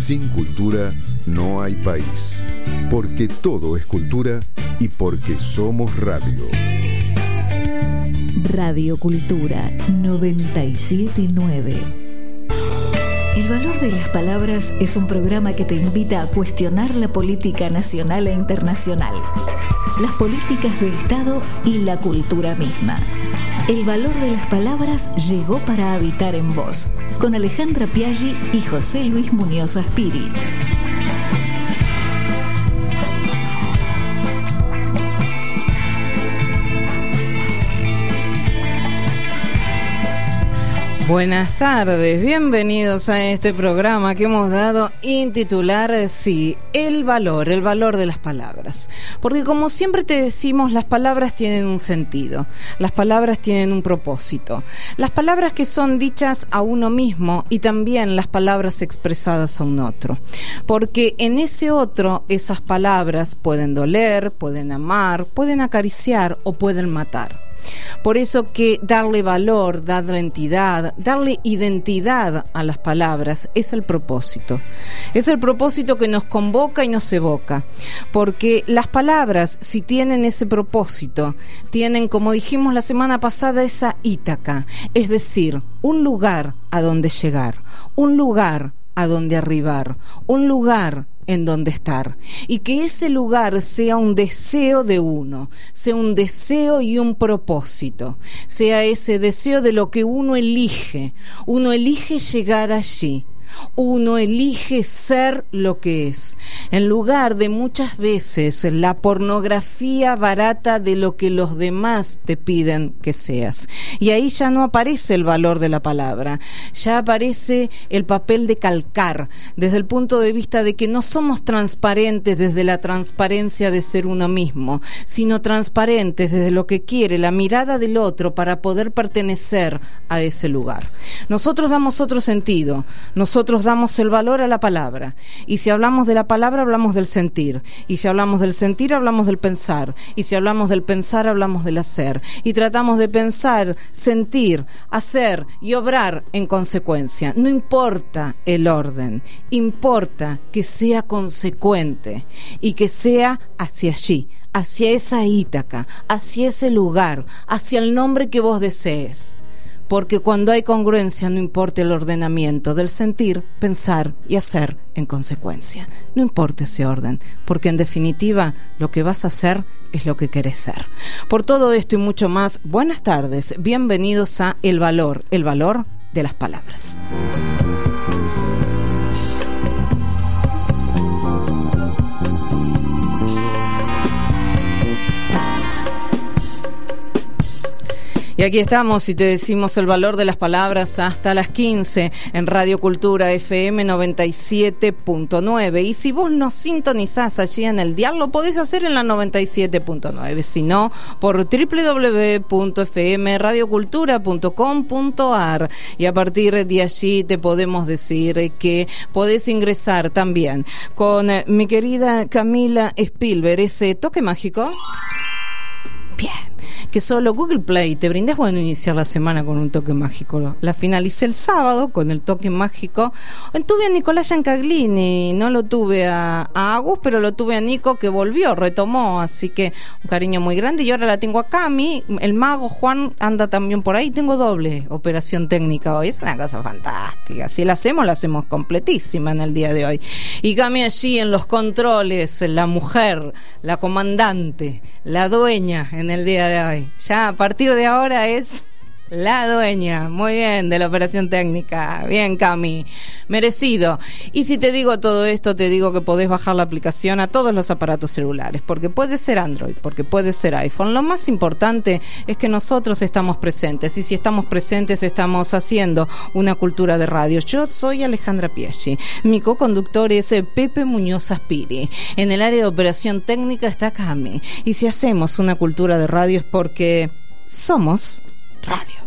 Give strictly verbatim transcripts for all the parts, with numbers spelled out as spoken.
Sin cultura no hay país, porque todo es cultura y porque somos radio. Radio Cultura noventa y siete punto nueve. El valor de las palabras es un programa que te invita a cuestionar la política nacional e internacional, las políticas de Estado y la cultura misma. El valor de las palabras llegó para habitar en vos, con Alejandra Piaggi y José Luis Muñoz Aspiri. Buenas tardes, bienvenidos a este programa que hemos dado intitular, sí, el valor, el valor de las palabras. Porque como siempre te decimos, las palabras tienen un sentido, las palabras tienen un propósito. Las palabras que son dichas a uno mismo y también las palabras expresadas a un otro. Porque en ese otro, esas palabras pueden doler, pueden amar, pueden acariciar o pueden matar. Por eso que darle valor, darle entidad, darle identidad a las palabras es el propósito. Es el propósito que nos convoca y nos evoca. Porque las palabras, si tienen ese propósito, tienen, como dijimos la semana pasada, esa Ítaca, es decir, un lugar a donde llegar, un lugar a donde arribar, un lugar en donde estar, y que ese lugar sea un deseo de uno, sea un deseo y un propósito, sea ese deseo de lo que uno elige, uno elige llegar allí. Uno elige ser lo que es, en lugar de muchas veces la pornografía barata de lo que los demás te piden que seas. Y ahí ya no aparece el valor de la palabra, ya aparece el papel de calcar, desde el punto de vista de que no somos transparentes desde la transparencia de ser uno mismo, sino transparentes desde lo que quiere la mirada del otro para poder pertenecer a ese lugar. Nosotros damos otro sentido, nosotros Nosotros damos el valor a la palabra, y si hablamos de la palabra hablamos del sentir, y si hablamos del sentir hablamos del pensar, y si hablamos del pensar hablamos del hacer, y tratamos de pensar, sentir, hacer y obrar en consecuencia. No importa el orden, importa que sea consecuente y que sea hacia allí, hacia esa Ítaca, hacia ese lugar, hacia el nombre que vos desees. Porque cuando hay congruencia no importa el ordenamiento del sentir, pensar y hacer en consecuencia. No importa ese orden, porque en definitiva lo que vas a hacer es lo que querés ser. Por todo esto y mucho más, buenas tardes, bienvenidos a El Valor, el valor de las palabras. Y aquí estamos y te decimos el valor de las palabras hasta las quince en Radio Cultura F M noventa y siete punto nueve. Y si vos nos sintonizás allí en el dial, lo podés hacer en la noventa y siete punto nueve. Si no, por doble u doble u doble u punto f m radio cultura punto com punto a r. Y a partir de allí te podemos decir que podés ingresar también con mi querida Camila Spielberg, ese toque mágico. Bien. Que solo Google Play te brinda. Es bueno iniciar la semana con un toque mágico. La finalicé el sábado con el toque mágico. Tuve a Nicolás Giancaglini, no lo tuve a, a Agus, pero lo tuve a Nico, que volvió, retomó, así que un cariño muy grande. Y ahora la tengo a Cami, el mago Juan anda también por ahí. Tengo doble operación técnica hoy, es una cosa fantástica. Si la hacemos, la hacemos completísima en el día de hoy. Y Cami allí en los controles, la mujer, la comandante, la dueña en el día de hoy. Ya a partir de ahora es la dueña, muy bien, de la operación técnica. Bien, Cami, merecido. Y si te digo todo esto, te digo que podés bajar la aplicación a todos los aparatos celulares, porque puede ser Android, porque puede ser iPhone. Lo más importante es que nosotros estamos presentes, y si estamos presentes estamos haciendo una cultura de radio. Yo soy Alejandra Piaggi, mi co-conductor es Pepe Muñoz Aspiri. En el área de operación técnica está Cami. Y si hacemos una cultura de radio es porque somos radio.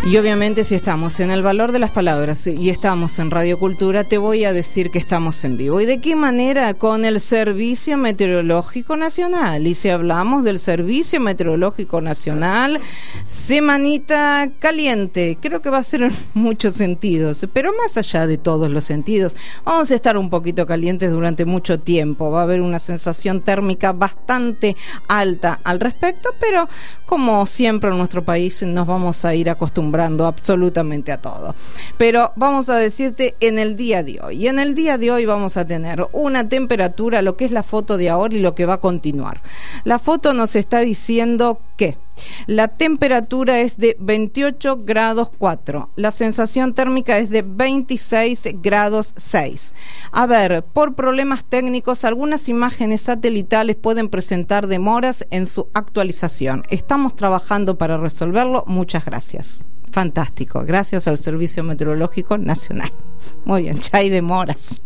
Y obviamente si estamos en el valor de las palabras y estamos en Radio Cultura, te voy a decir que estamos en vivo. ¿Y de qué manera? Con el Servicio Meteorológico Nacional. Y si hablamos del Servicio Meteorológico Nacional, semanita caliente. Creo que va a ser en muchos sentidos, pero más allá de todos los sentidos, vamos a estar un poquito calientes durante mucho tiempo. Va a haber una sensación térmica bastante alta al respecto, pero como siempre en nuestro país nos vamos a ir acostumbrando absolutamente a todo. Pero vamos a decirte en el día de hoy. Y en el día de hoy vamos a tener una temperatura, lo que es la foto de ahora y lo que va a continuar. La foto nos está diciendo que la temperatura es de veintiocho grados cuatro. La sensación térmica es de veintiséis grados seis. A ver, por problemas técnicos, algunas imágenes satelitales pueden presentar demoras en su actualización. Estamos trabajando para resolverlo. Muchas gracias. Fantástico. Gracias al Servicio Meteorológico Nacional. Muy bien, ya hay demoras.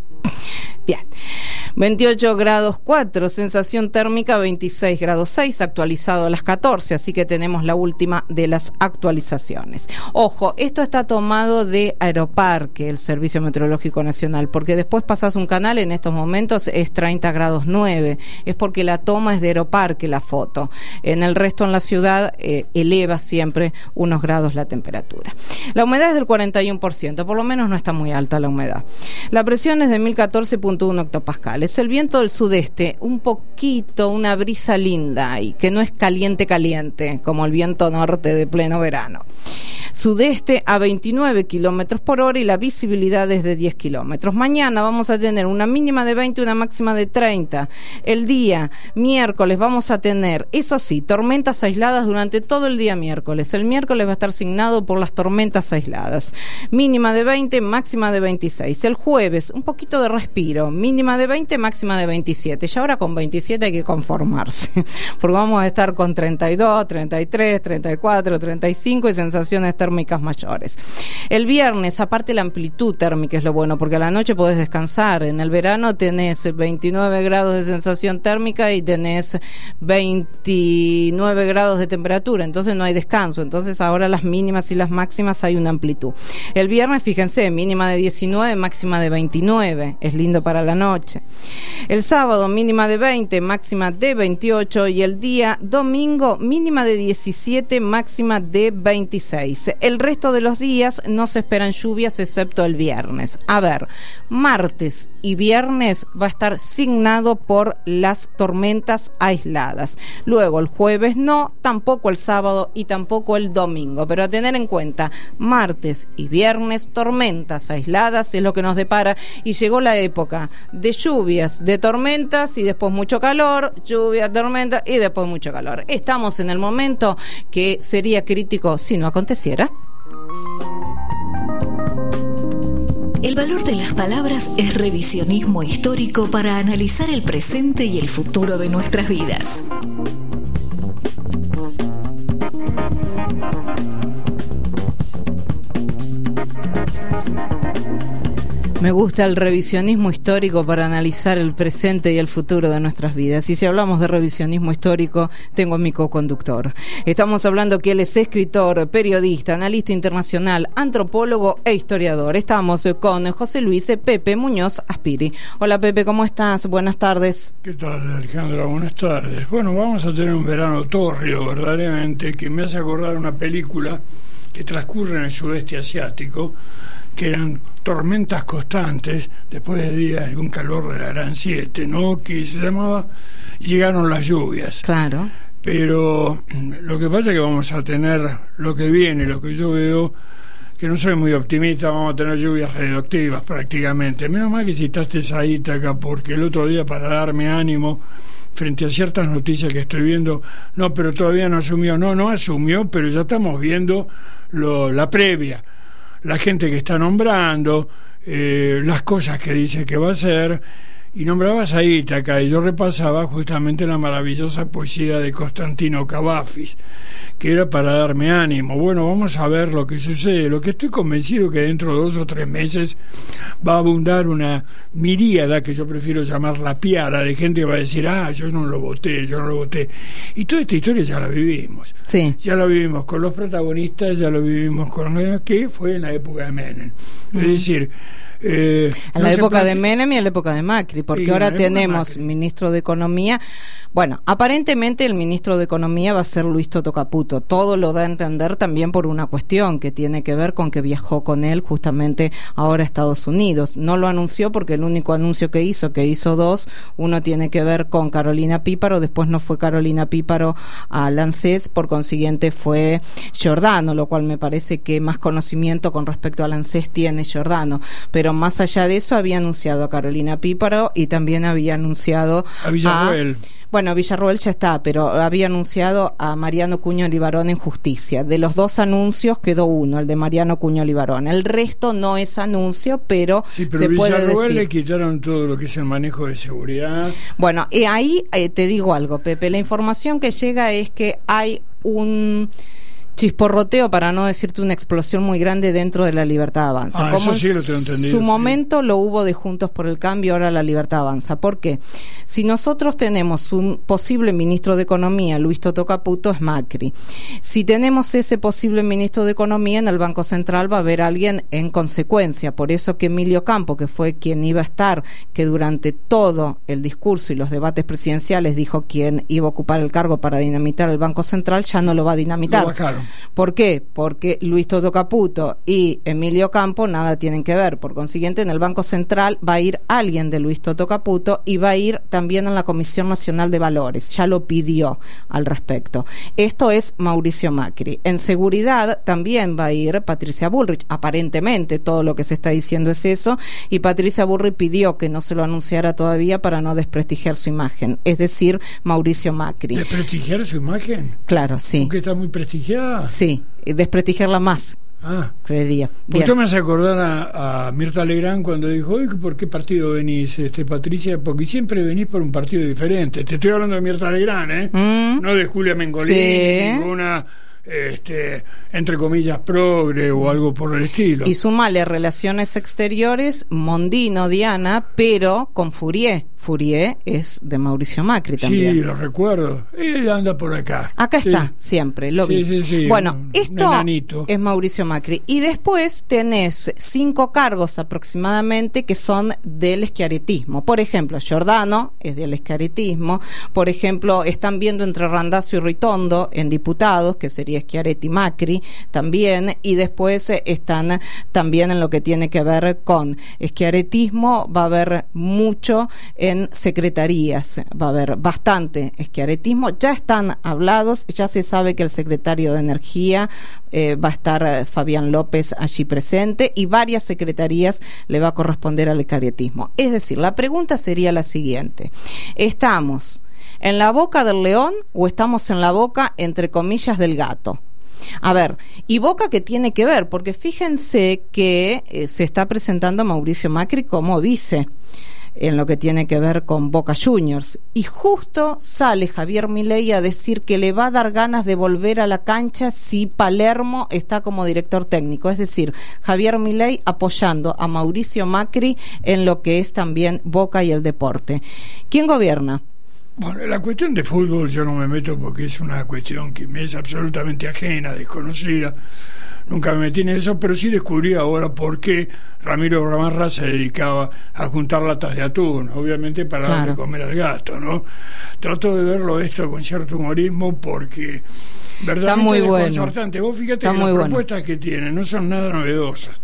Bien, veintiocho grados cuatro, sensación térmica veintiséis grados seis, actualizado a las catorce, así que tenemos la última de las actualizaciones. Ojo, esto está tomado de Aeroparque, el Servicio Meteorológico Nacional, porque después pasás un canal, en estos momentos es treinta grados nueve, es porque la toma es de Aeroparque la foto. En el resto en la ciudad eh, eleva siempre unos grados la temperatura. La humedad es del cuarenta y uno por ciento, por lo menos no está muy alta la humedad. La presión es de mil catorce punto uno hectopascales. El viento del sudeste, un poquito, una brisa linda y que no es caliente caliente como el viento norte de pleno verano. Sudeste a veintinueve kilómetros por hora y la visibilidad es de diez kilómetros. Mañana vamos a tener una mínima de veinte y una máxima de treinta. El día miércoles vamos a tener, eso sí, tormentas aisladas durante todo el día miércoles. El miércoles va a estar signado por las tormentas aisladas. Mínima de veinte, máxima de veintiséis. El jueves, un poquito de respiro. Mínima de veinte, máxima de veintisiete. Y ahora con veintisiete hay que conformarse, porque vamos a estar con treinta y dos, treinta y tres, treinta y cuatro, treinta y cinco y sensaciones térmicas mayores. El viernes, aparte la amplitud térmica es lo bueno, porque a la noche podés descansar. En el verano tenés veintinueve grados de sensación térmica y tenés veintinueve grados de temperatura, entonces no hay descanso. Entonces ahora las mínimas y las máximas hay una amplitud. El viernes, fíjense, mínima de diecinueve, máxima de veintinueve. Es lindo para la noche. El sábado, mínima de veinte, máxima de veintiocho, y el día domingo, mínima de diecisiete, máxima de veintiséis. El resto de los días no se esperan lluvias excepto el viernes. A ver, martes y viernes va a estar signado por las tormentas aisladas. Luego el jueves no, tampoco el sábado y tampoco el domingo. Pero a tener en cuenta, martes y viernes, tormentas aisladas es lo que nos depara, y llegó la época de lluvias, de tormentas y después mucho calor, lluvia, tormenta y después mucho calor. Estamos en el momento que sería crítico si no aconteciera. El valor de las palabras es revisionismo histórico para analizar el presente y el futuro de nuestras vidas. Me gusta el revisionismo histórico para analizar el presente y el futuro de nuestras vidas. Y si hablamos de revisionismo histórico, tengo a mi co-conductor. Estamos hablando que él es escritor, periodista, analista internacional, antropólogo e historiador. Estamos con José Luis Pepe Muñoz Aspiri. Hola Pepe, ¿cómo estás? Buenas tardes. ¿Qué tal, Alejandra? Buenas tardes. Bueno, vamos a tener un verano tórrido, verdaderamente, que me hace acordar una película que transcurre en el sudeste asiático, que eran tormentas constantes después de días de un calor de la gran siete, ¿no? Que se llamaba Llegaron las lluvias. Claro. Pero lo que pasa es que vamos a tener lo que viene, lo que yo veo, que no soy muy optimista, vamos a tener lluvias radioactivas prácticamente. Menos mal que citaste esa Ítaca, porque el otro día, para darme ánimo frente a ciertas noticias que estoy viendo, no, pero todavía no asumió, no, no asumió, pero ya estamos viendo lo, la previa. La gente que está nombrando, eh, las cosas que dice que va a hacer, y nombrabas a Ítaca, y yo repasaba justamente la maravillosa poesía de Constantino Cavafis, que era para darme ánimo. Bueno, vamos a ver lo que sucede. Lo que estoy convencido que dentro de dos o tres meses va a abundar una miríada, que yo prefiero llamar la piara, de gente que va a decir, ah, yo no lo voté, yo no lo voté. Y toda esta historia ya la vivimos. Sí. Ya la vivimos con los protagonistas, ya lo vivimos con... que fue en la época de Menem. Mm. Es decir... Eh, en la no época de Menem y en la época de Macri, porque sí, ahora tenemos ministro de Economía. Bueno, aparentemente el ministro de Economía va a ser Luis Toto Caputo. Todo lo da a entender también por una cuestión que tiene que ver con que viajó con él justamente ahora a Estados Unidos. No lo anunció porque el único anuncio que hizo, que hizo dos, uno tiene que ver con Carolina Píparo, después no fue Carolina Píparo a ANSES, por consiguiente fue Giordano, lo cual me parece que más conocimiento con respecto a ANSES tiene Giordano. Pero más allá de eso había anunciado a Carolina Píparo y también había anunciado a Villarroel. A, bueno, Villarroel ya está, pero había anunciado a Mariano Cuño Libarón en Justicia. De los dos anuncios quedó uno, el de Mariano Cuño Libarón. El resto no es anuncio, pero, sí, pero se puede decir. Villarroel le quitaron todo lo que es el manejo de seguridad. Bueno, y ahí eh, te digo algo, Pepe. La información que llega es que hay un chisporroteo, para no decirte una explosión muy grande dentro de la Libertad Avanza. Ah, Como eso sí lo tengo en entendido, su sí. momento lo hubo de Juntos por el Cambio, ahora la Libertad Avanza. ¿Por qué? Si nosotros tenemos un posible ministro de Economía, Luis Toto Caputo, es Macri. Si tenemos ese posible ministro de Economía, en el Banco Central va a haber alguien en consecuencia. Por eso que Emilio Campo, que fue quien iba a estar, que durante todo el discurso y los debates presidenciales dijo quien iba a ocupar el cargo para dinamitar el Banco Central, ya no lo va a dinamitar. Lo bajaron. ¿Por qué? Porque Luis Toto Caputo y Emilio Campo nada tienen que ver. Por consiguiente, en el Banco Central va a ir alguien de Luis Toto Caputo y va a ir también en la Comisión Nacional de Valores. Ya lo pidió al respecto. Esto es Mauricio Macri. En seguridad también va a ir Patricia Bullrich. Aparentemente todo lo que se está diciendo es eso, y Patricia Bullrich pidió que no se lo anunciara todavía para no desprestigiar su imagen. Es decir, Mauricio Macri. ¿Desprestigiar su imagen? Claro, sí. ¿Porque está muy prestigiada? Sí. desprestigiarla más, ah, creería. Pues tú me hace acordar a, a Mirta Legrand cuando dijo, oye, ¿por qué partido venís, este Patricia? Porque siempre venís por un partido diferente. Te estoy hablando de Mirta Legrand, ¿eh? Mm. No de Julia Mengolini, sí. Ninguna, este, entre comillas, progre o algo por el estilo. Y sumale relaciones exteriores, Mondino, Diana, pero con Fourier. Fourier es de Mauricio Macri también. Sí, lo recuerdo. Ella anda por acá. Acá sí. está, siempre, lo vi. Sí, sí, sí. Bueno, un, esto un es Mauricio Macri. Y después tenés cinco cargos aproximadamente que son del schiarettismo. Por ejemplo, Giordano es del schiarettismo. Por ejemplo, están viendo entre Randazzo y Ritondo en diputados, que sería Schiaretti Macri también. Y después están también en lo que tiene que ver con schiarettismo. Va a haber mucho en secretarías, va a haber bastante schiarettismo, ya están hablados, ya se sabe que el secretario de Energía eh, va a estar eh, Fabián López allí presente, y varias secretarías le va a corresponder al schiarettismo. Es decir, la pregunta sería la siguiente: ¿estamos en la boca del león o estamos en la boca, entre comillas, del gato? A ver, y boca que tiene que ver, porque fíjense que eh, se está presentando Mauricio Macri como vice en lo que tiene que ver con Boca Juniors, y justo sale Javier Milei a decir que le va a dar ganas de volver a la cancha si Palermo está como director técnico. Es decir, Javier Milei apoyando a Mauricio Macri en lo que es también Boca y el deporte. ¿Quién gobierna? Bueno, la cuestión de fútbol yo no me meto porque es una cuestión que me es absolutamente ajena, desconocida. Nunca me metí en eso, pero sí descubrí ahora por qué Ramiro Gamarra se dedicaba a juntar latas de atún, obviamente para claro. darle de comer al gato, ¿no? Trato de verlo esto con cierto humorismo porque verdaderamente es desconcertante. Vos fíjate Está que las propuestas bueno. que tienen no son nada novedosas.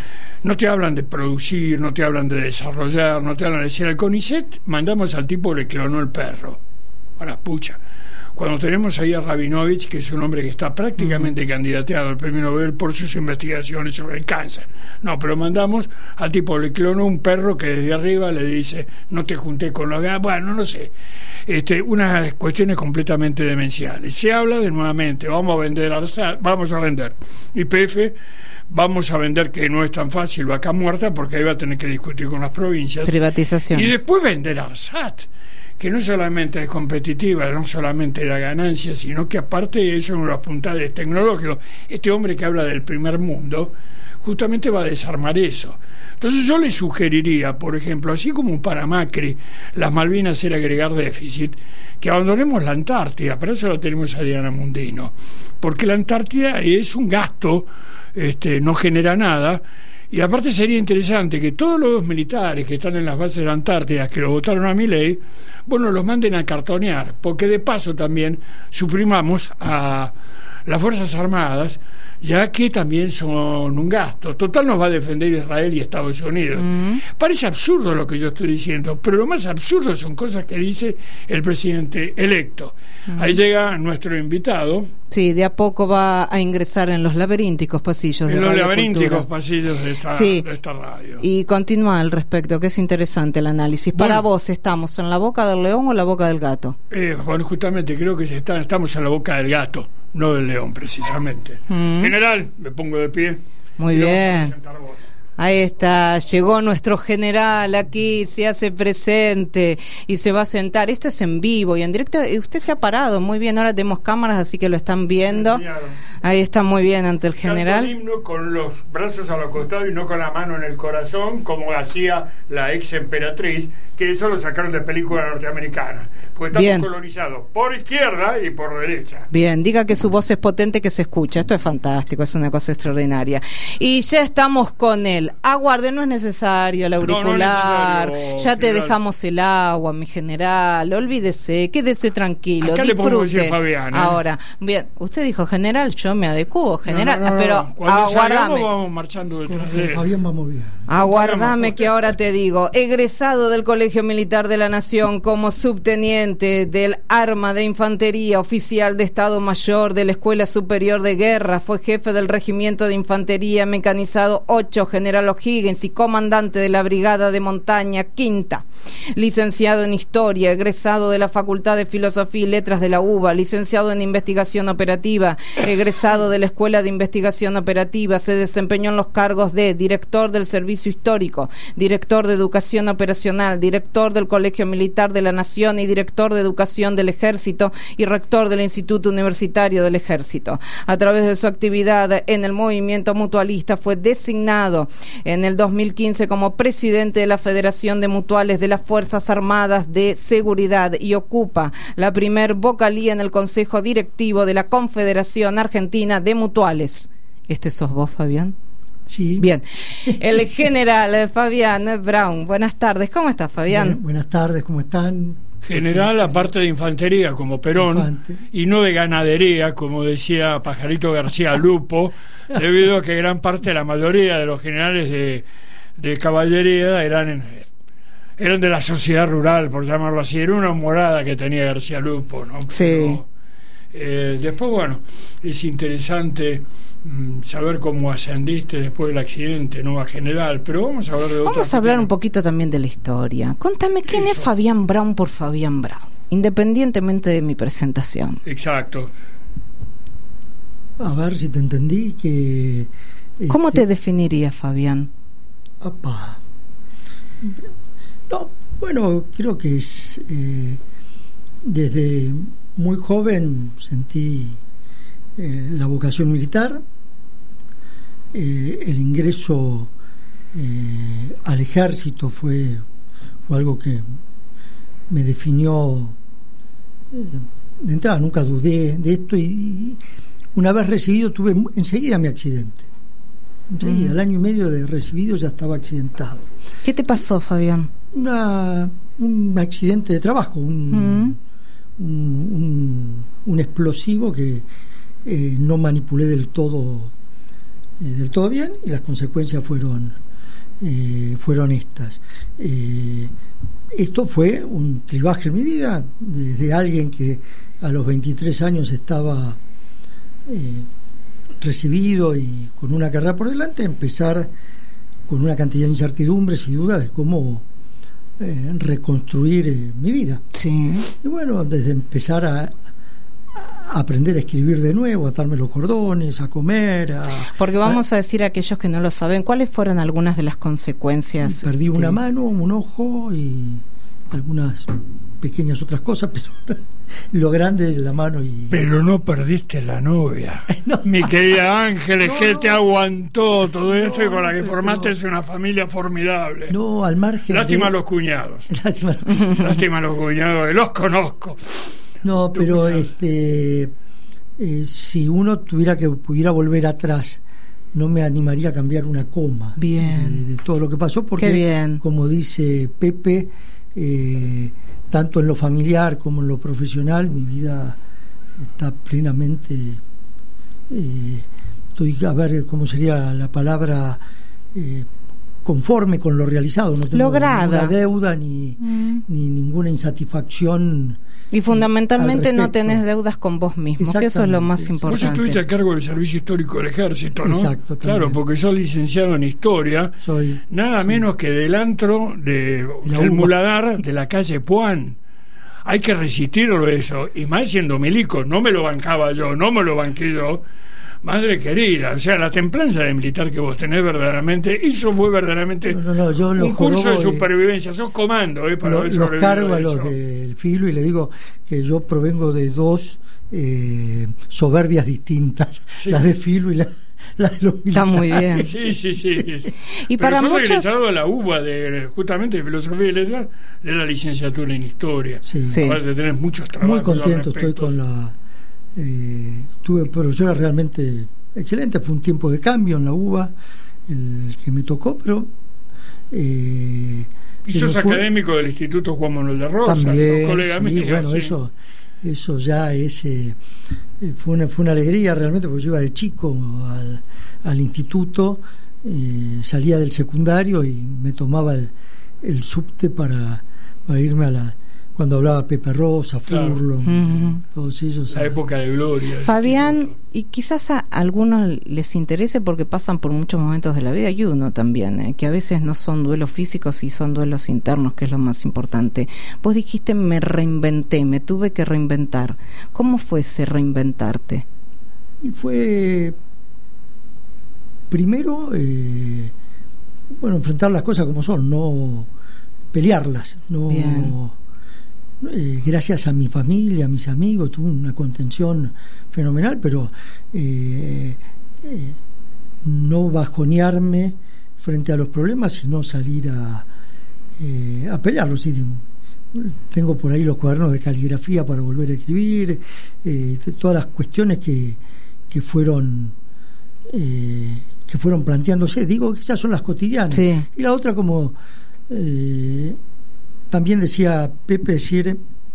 No te hablan de producir, no te hablan de desarrollar, no te hablan de decir al CONICET mandamos al tipo que le clonó el perro. A las puchas. cuando tenemos ahí a Rabinovich, que es un hombre que está prácticamente uh-huh. candidateado al premio Nobel por sus investigaciones sobre el cáncer. No, pero mandamos al tipo, le clonó un perro que desde arriba le dice, no te junté con los gatos, bueno, no sé, este, unas cuestiones completamente demenciales. Se habla de nuevamente, vamos a vender Arsat, vamos a vender Y P F, vamos a vender, que no es tan fácil, vaca muerta, porque ahí va a tener que discutir con las provincias. Privatizaciones. Y después vender Arsat, que no solamente es competitiva, no solamente da ganancias, sino que aparte eso es unos puntales tecnológicos. Este hombre que habla del primer mundo, justamente va a desarmar eso. Entonces yo le sugeriría, por ejemplo, así como para Macri las Malvinas era agregar déficit, que abandonemos la Antártida. Para eso la tenemos a Diana Mundino, porque la Antártida es un gasto, este, no genera nada, y aparte sería interesante que todos los militares que están en las bases de la Antártida, que lo votaron a Milei, bueno, los manden a cartonear, porque de paso también suprimamos a las Fuerzas Armadas, ya que también son un gasto. Total nos va a defender Israel y Estados Unidos. Mm. Parece absurdo lo que yo estoy diciendo, pero lo más absurdo son cosas que dice el presidente electo. Mm. Ahí llega nuestro invitado. Sí, de a poco va a ingresar en los laberínticos pasillos de En los Radio laberínticos Cultura. pasillos de esta, sí. de esta radio. Y continúa al respecto, que es interesante el análisis. Bueno, para vos, ¿estamos en la boca del león o la boca del gato? Eh, bueno, justamente creo que se está, estamos en la boca del gato, no del león, precisamente. Mm. General, me pongo de pie. Muy bien. Ahí está, llegó nuestro general aquí, se hace presente y se va a sentar. Esto es en vivo y en directo. Usted se ha parado muy bien, ahora tenemos cámaras, así que lo están viendo. Ahí está muy bien ante el general. Canto el himno con los brazos a los costados y no con la mano en el corazón, como hacía la ex emperatriz, que eso lo sacaron de película norteamericana, porque estamos bien colonizados por izquierda y por derecha. Bien, diga que su voz es potente, que se escucha. Esto es fantástico, es una cosa extraordinaria. Y ya estamos con él. Aguarde, no es necesario el auricular, no, no es necesario, ya te general. Dejamos el agua, mi general, olvídese, quédese tranquilo, acá disfrute. Fabián, ¿eh? Ahora, bien, usted dijo general, yo me adecuo, general, no, no, no, pero no. aguardame. Vamos marchando detrás de él. Fabián vamos bien. Aguardame que ahora te digo, egresado del Colegio Militar de la Nación como subteniente del Arma de Infantería, oficial de Estado Mayor de la Escuela Superior de Guerra, fue jefe del Regimiento de Infantería Mecanizado ocho, General O'Higgins, y comandante de la Brigada de Montaña Quinta. Licenciado en Historia, egresado de la Facultad de Filosofía y Letras de la UBA, licenciado en Investigación Operativa, egresado de la Escuela de Investigación Operativa, se desempeñó en los cargos de director del Servicio Histórico, director de Educación Operacional, director del Colegio Militar de la Nación y director de Educación del Ejército y rector del Instituto Universitario del Ejército. A través de su actividad en el movimiento mutualista fue designado en el dos mil quince como presidente de la Federación de Mutuales de las Fuerzas Armadas de Seguridad y ocupa la primer vocalía en el Consejo Directivo de la Confederación Argentina de Mutuales. ¿Este sos vos, Fabián? Sí. Bien. El general Fabián Brown. Buenas tardes. ¿Cómo estás, Fabián? Bueno, buenas tardes, ¿cómo están? General, aparte de infantería, como Perón, Infante. Y no de ganadería, como decía Pajarito García Lupo, debido a que gran parte, la mayoría de los generales de, de caballería eran, eran de la sociedad rural, por llamarlo así. Era una morada que tenía García Lupo, ¿no? Sí. Pero, eh, después, bueno, es interesante saber cómo ascendiste después del accidente, no a general, pero vamos a hablar de otra. Vamos a hablar tema. Un poquito también de la historia. Contame, ¿quién Eso. es Fabián Brown por Fabián Brown? Independientemente de mi presentación. Exacto. A ver si te entendí que... ¿Cómo este, te definirías, Fabián? Apa. No, bueno, creo que es... Eh, desde muy joven sentí eh, la vocación militar, eh, el ingreso eh, al ejército fue, fue algo que me definió eh, de entrada. Nunca dudé de esto y, y una vez recibido tuve enseguida mi accidente. Enseguida, mm. al año y medio de recibido ya estaba accidentado. ¿Qué te pasó, Fabián? Una, un accidente de trabajo, un, mm. un, un, un explosivo que eh, no manipulé del todo eh, del todo bien, y las consecuencias fueron eh, fueron estas. Eh, esto fue un clivaje en mi vida, desde alguien que a los veintitrés años estaba eh, recibido y con una carrera por delante, empezar con una cantidad de incertidumbres y dudas de cómo eh, reconstruir eh, mi vida. Sí. Y bueno, desde empezar a, a aprender a escribir de nuevo, a atarme los cordones, a comer, a, porque vamos a, a decir a aquellos que no lo saben, ¿cuáles fueron algunas de las consecuencias? Perdí de... una mano, un ojo y algunas pequeñas otras cosas, pero lo grande es la mano. Y pero no perdiste la novia. No. Mi querida Ángeles, No, que no. te aguantó todo esto No, y con la que pero- formaste es una familia formidable. No, al margen Lástima a de... los cuñados. Lástima a los cuñados. Lástima a los cuñados, que los conozco. No, pero cuñados. este eh, si uno tuviera que pudiera volver atrás, no me animaría a cambiar una coma Bien. de, de todo lo que pasó, porque Qué bien. como dice Pepe, eh, tanto en lo familiar como en lo profesional, mi vida está plenamente, eh, estoy a ver cómo sería la palabra, eh, conforme con lo realizado, no tengo Lograda. ninguna deuda ni, Mm. ni ninguna insatisfacción. Y fundamentalmente al no respecto. tenés deudas con vos mismo, que eso es lo más Exactamente. Vos estuviste a importante. cargo del Servicio Histórico del Ejército, ¿no? Exacto, también. Claro, porque sos licenciado en Historia, Soy nada menos que del antro de, la del uva. Muladar de la calle Puan. Hay que resistirlo eso, y más siendo milico, no me lo bancaba yo, no me lo banqué yo. Madre querida, o sea, la templanza de militar que vos tenés verdaderamente, eso fue verdaderamente No, no, no, yo lo un curso de jorobo, eh, supervivencia, sos comando, eh, para lo- haber los sobrevivido cargo a eso. los del filo y le digo que yo provengo de dos eh, soberbias distintas, Sí. la de filo y la, la de los Está muy militares. bien. Sí, sí, sí. Y Pero para sos muchos- egresado a la U B A de, justamente de Filosofía y Letras, de la licenciatura en Historia. Sí. Sí. Aparte tenés muchos trabajos. Muy contento al estoy respecto. con la... Eh, tuve profesora realmente excelente, fue un tiempo de cambio en la U B A, el que me tocó, pero... Eh, Y que sos me fue- académico del Instituto Juan Manuel de Rosas, También, sos colega sí, mío, bueno, sí. eso eso ya es eh, eh, fue una fue una alegría realmente, porque yo iba de chico al, al instituto, eh, salía del secundario y me tomaba el, el subte para, para irme a la, cuando hablaba Pepe Rosa, Claro. Furlong, Ujú. todos ellos. La a- época de gloria. del Fabián, instituto. y quizás a algunos les interese porque pasan por muchos momentos de la vida, y uno también, ¿eh? Que a veces no son duelos físicos y son duelos internos, que es lo más importante. Vos dijiste, me reinventé, me tuve que reinventar. ¿Cómo fue ese reinventarte? Y fue primero eh, bueno, enfrentar las cosas como son, no pelearlas, no Bien. eh, gracias a mi familia, a mis amigos, tuve una contención fenomenal, pero eh, eh, no bajonearme frente a los problemas, sino salir a, eh, a pelearlos. Sí, tengo por ahí los cuadernos de caligrafía para volver a escribir, eh, de todas las cuestiones que, que fueron eh, que fueron planteándose. Digo que esas son las cotidianas. Sí. Y la otra, como eh, también decía Pepe, decir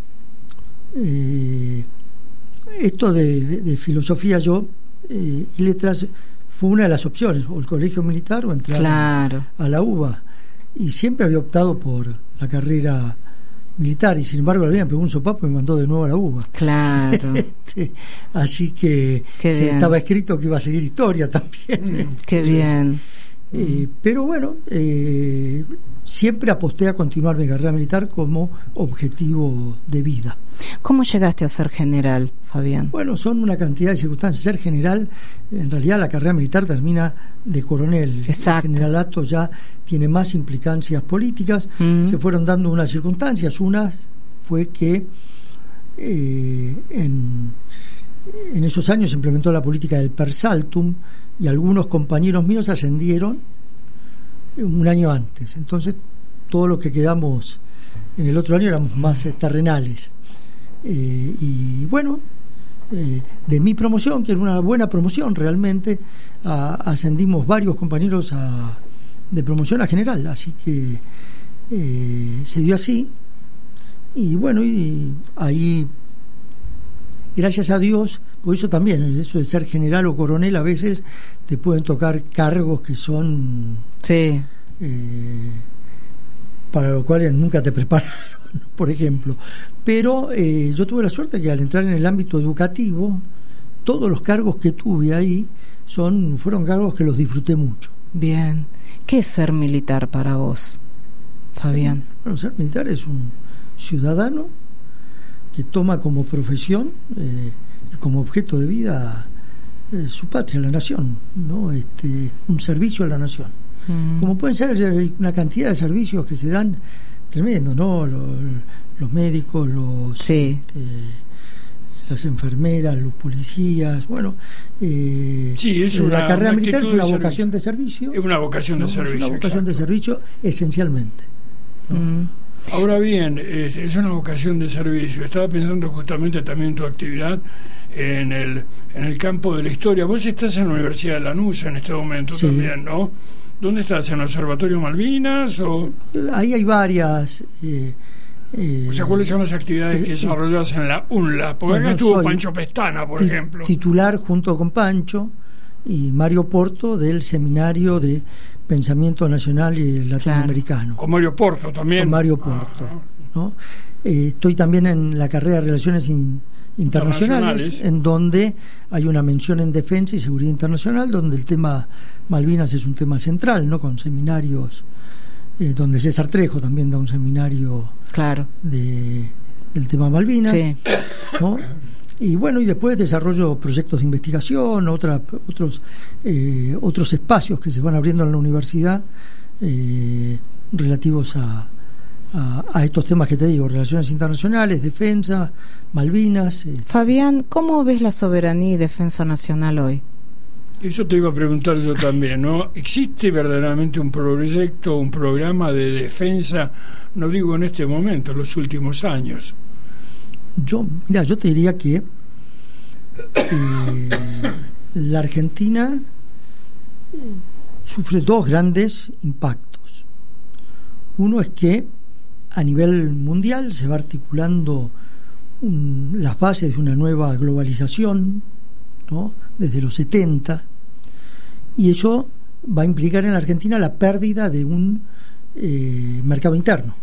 eh, esto de, de, de filosofía yo eh, y letras fue una de las opciones, o el colegio militar o entrar Claro. a, a la U B A, y siempre había optado por la carrera militar, y sin embargo la vida me pegó un sopapo y me mandó de nuevo a la U B A. Claro. Este, así que Qué sí, bien. estaba escrito que iba a seguir historia también. Qué bien. Eh, pero bueno, eh, siempre aposté a continuar mi carrera militar como objetivo de vida. ¿Cómo llegaste a ser general, Fabián? Bueno, son una cantidad de circunstancias. Ser general, en realidad la carrera militar termina de coronel. Exacto. El generalato ya tiene más implicancias políticas. Mm. Se fueron dando unas circunstancias. Una fue que eh, en, en esos años se implementó la política del per saltum, y algunos compañeros míos ascendieron un año antes. Entonces, todos los que quedamos en el otro año éramos más eh, terrenales. Eh, y bueno, eh, de mi promoción, que era una buena promoción realmente, a, ascendimos varios compañeros a, de promoción a general, así que eh, se dio así. Y bueno, y ahí, gracias a Dios, por eso también, eso de ser general o coronel, a veces te pueden tocar cargos que son Sí. eh, para lo cual nunca te prepararon, por ejemplo. Pero eh, yo tuve la suerte que al entrar en el ámbito educativo, todos los cargos que tuve ahí son fueron cargos que los disfruté mucho. Bien. ¿Qué es ser militar para vos, Fabián? Ser, bueno, ser militar es un ciudadano que toma como profesión eh, y como objeto de vida eh, su patria, la nación, ¿no? Este, un servicio a la nación. Mm. Como pueden ser una cantidad de servicios que se dan tremendos, ¿no? Los, los médicos, los sí. este, las enfermeras, los policías, bueno, eh, sí, es una, la carrera una militar es una de vocación de servicio. Es una vocación de ¿no? servicio. Es una vocación exacto. de servicio esencialmente, ¿no? Mm. Ahora bien, es una vocación de servicio. Estaba pensando justamente también en tu actividad en el en el campo de la historia. Vos estás en la Universidad de Lanús en este momento sí. también, ¿no? ¿Dónde estás? ¿En el Observatorio Malvinas? O... Ahí hay varias... Eh, eh, o sea, ¿cuáles son las actividades eh, que desarrollas en la UNLA? Porque bueno, acá estuvo Pancho Pestana, por ti- ejemplo. Titular junto con Pancho y Mario Porto del Seminario de Pensamiento Nacional y Latinoamericano. Claro. Con Mario Porto también. Con Mario Porto, ah. ¿no? Eh, estoy también en la carrera de Relaciones in, internacionales, internacionales, en donde hay una mención en Defensa y Seguridad Internacional, donde el tema Malvinas es un tema central, ¿no? Con seminarios, eh, donde César Trejo también da un seminario claro. de, del tema Malvinas, sí. ¿no? Y bueno, y después desarrollo proyectos de investigación, otra, otros eh, otros espacios que se van abriendo en la universidad eh, relativos a, a, a estos temas que te digo, relaciones internacionales, defensa, Malvinas. Este. Fabián, ¿cómo ves la soberanía y defensa nacional hoy? Eso te iba a preguntar yo también, ¿no? ¿Existe verdaderamente un proyecto, un programa de defensa, no digo en este momento, en los últimos años? Yo, mira, yo te diría que eh, la Argentina eh, sufre dos grandes impactos. Uno es que a nivel mundial se va articulando un, las bases de una nueva globalización, ¿no? Desde los setenta, y eso va a implicar en la Argentina la pérdida de un eh, mercado interno.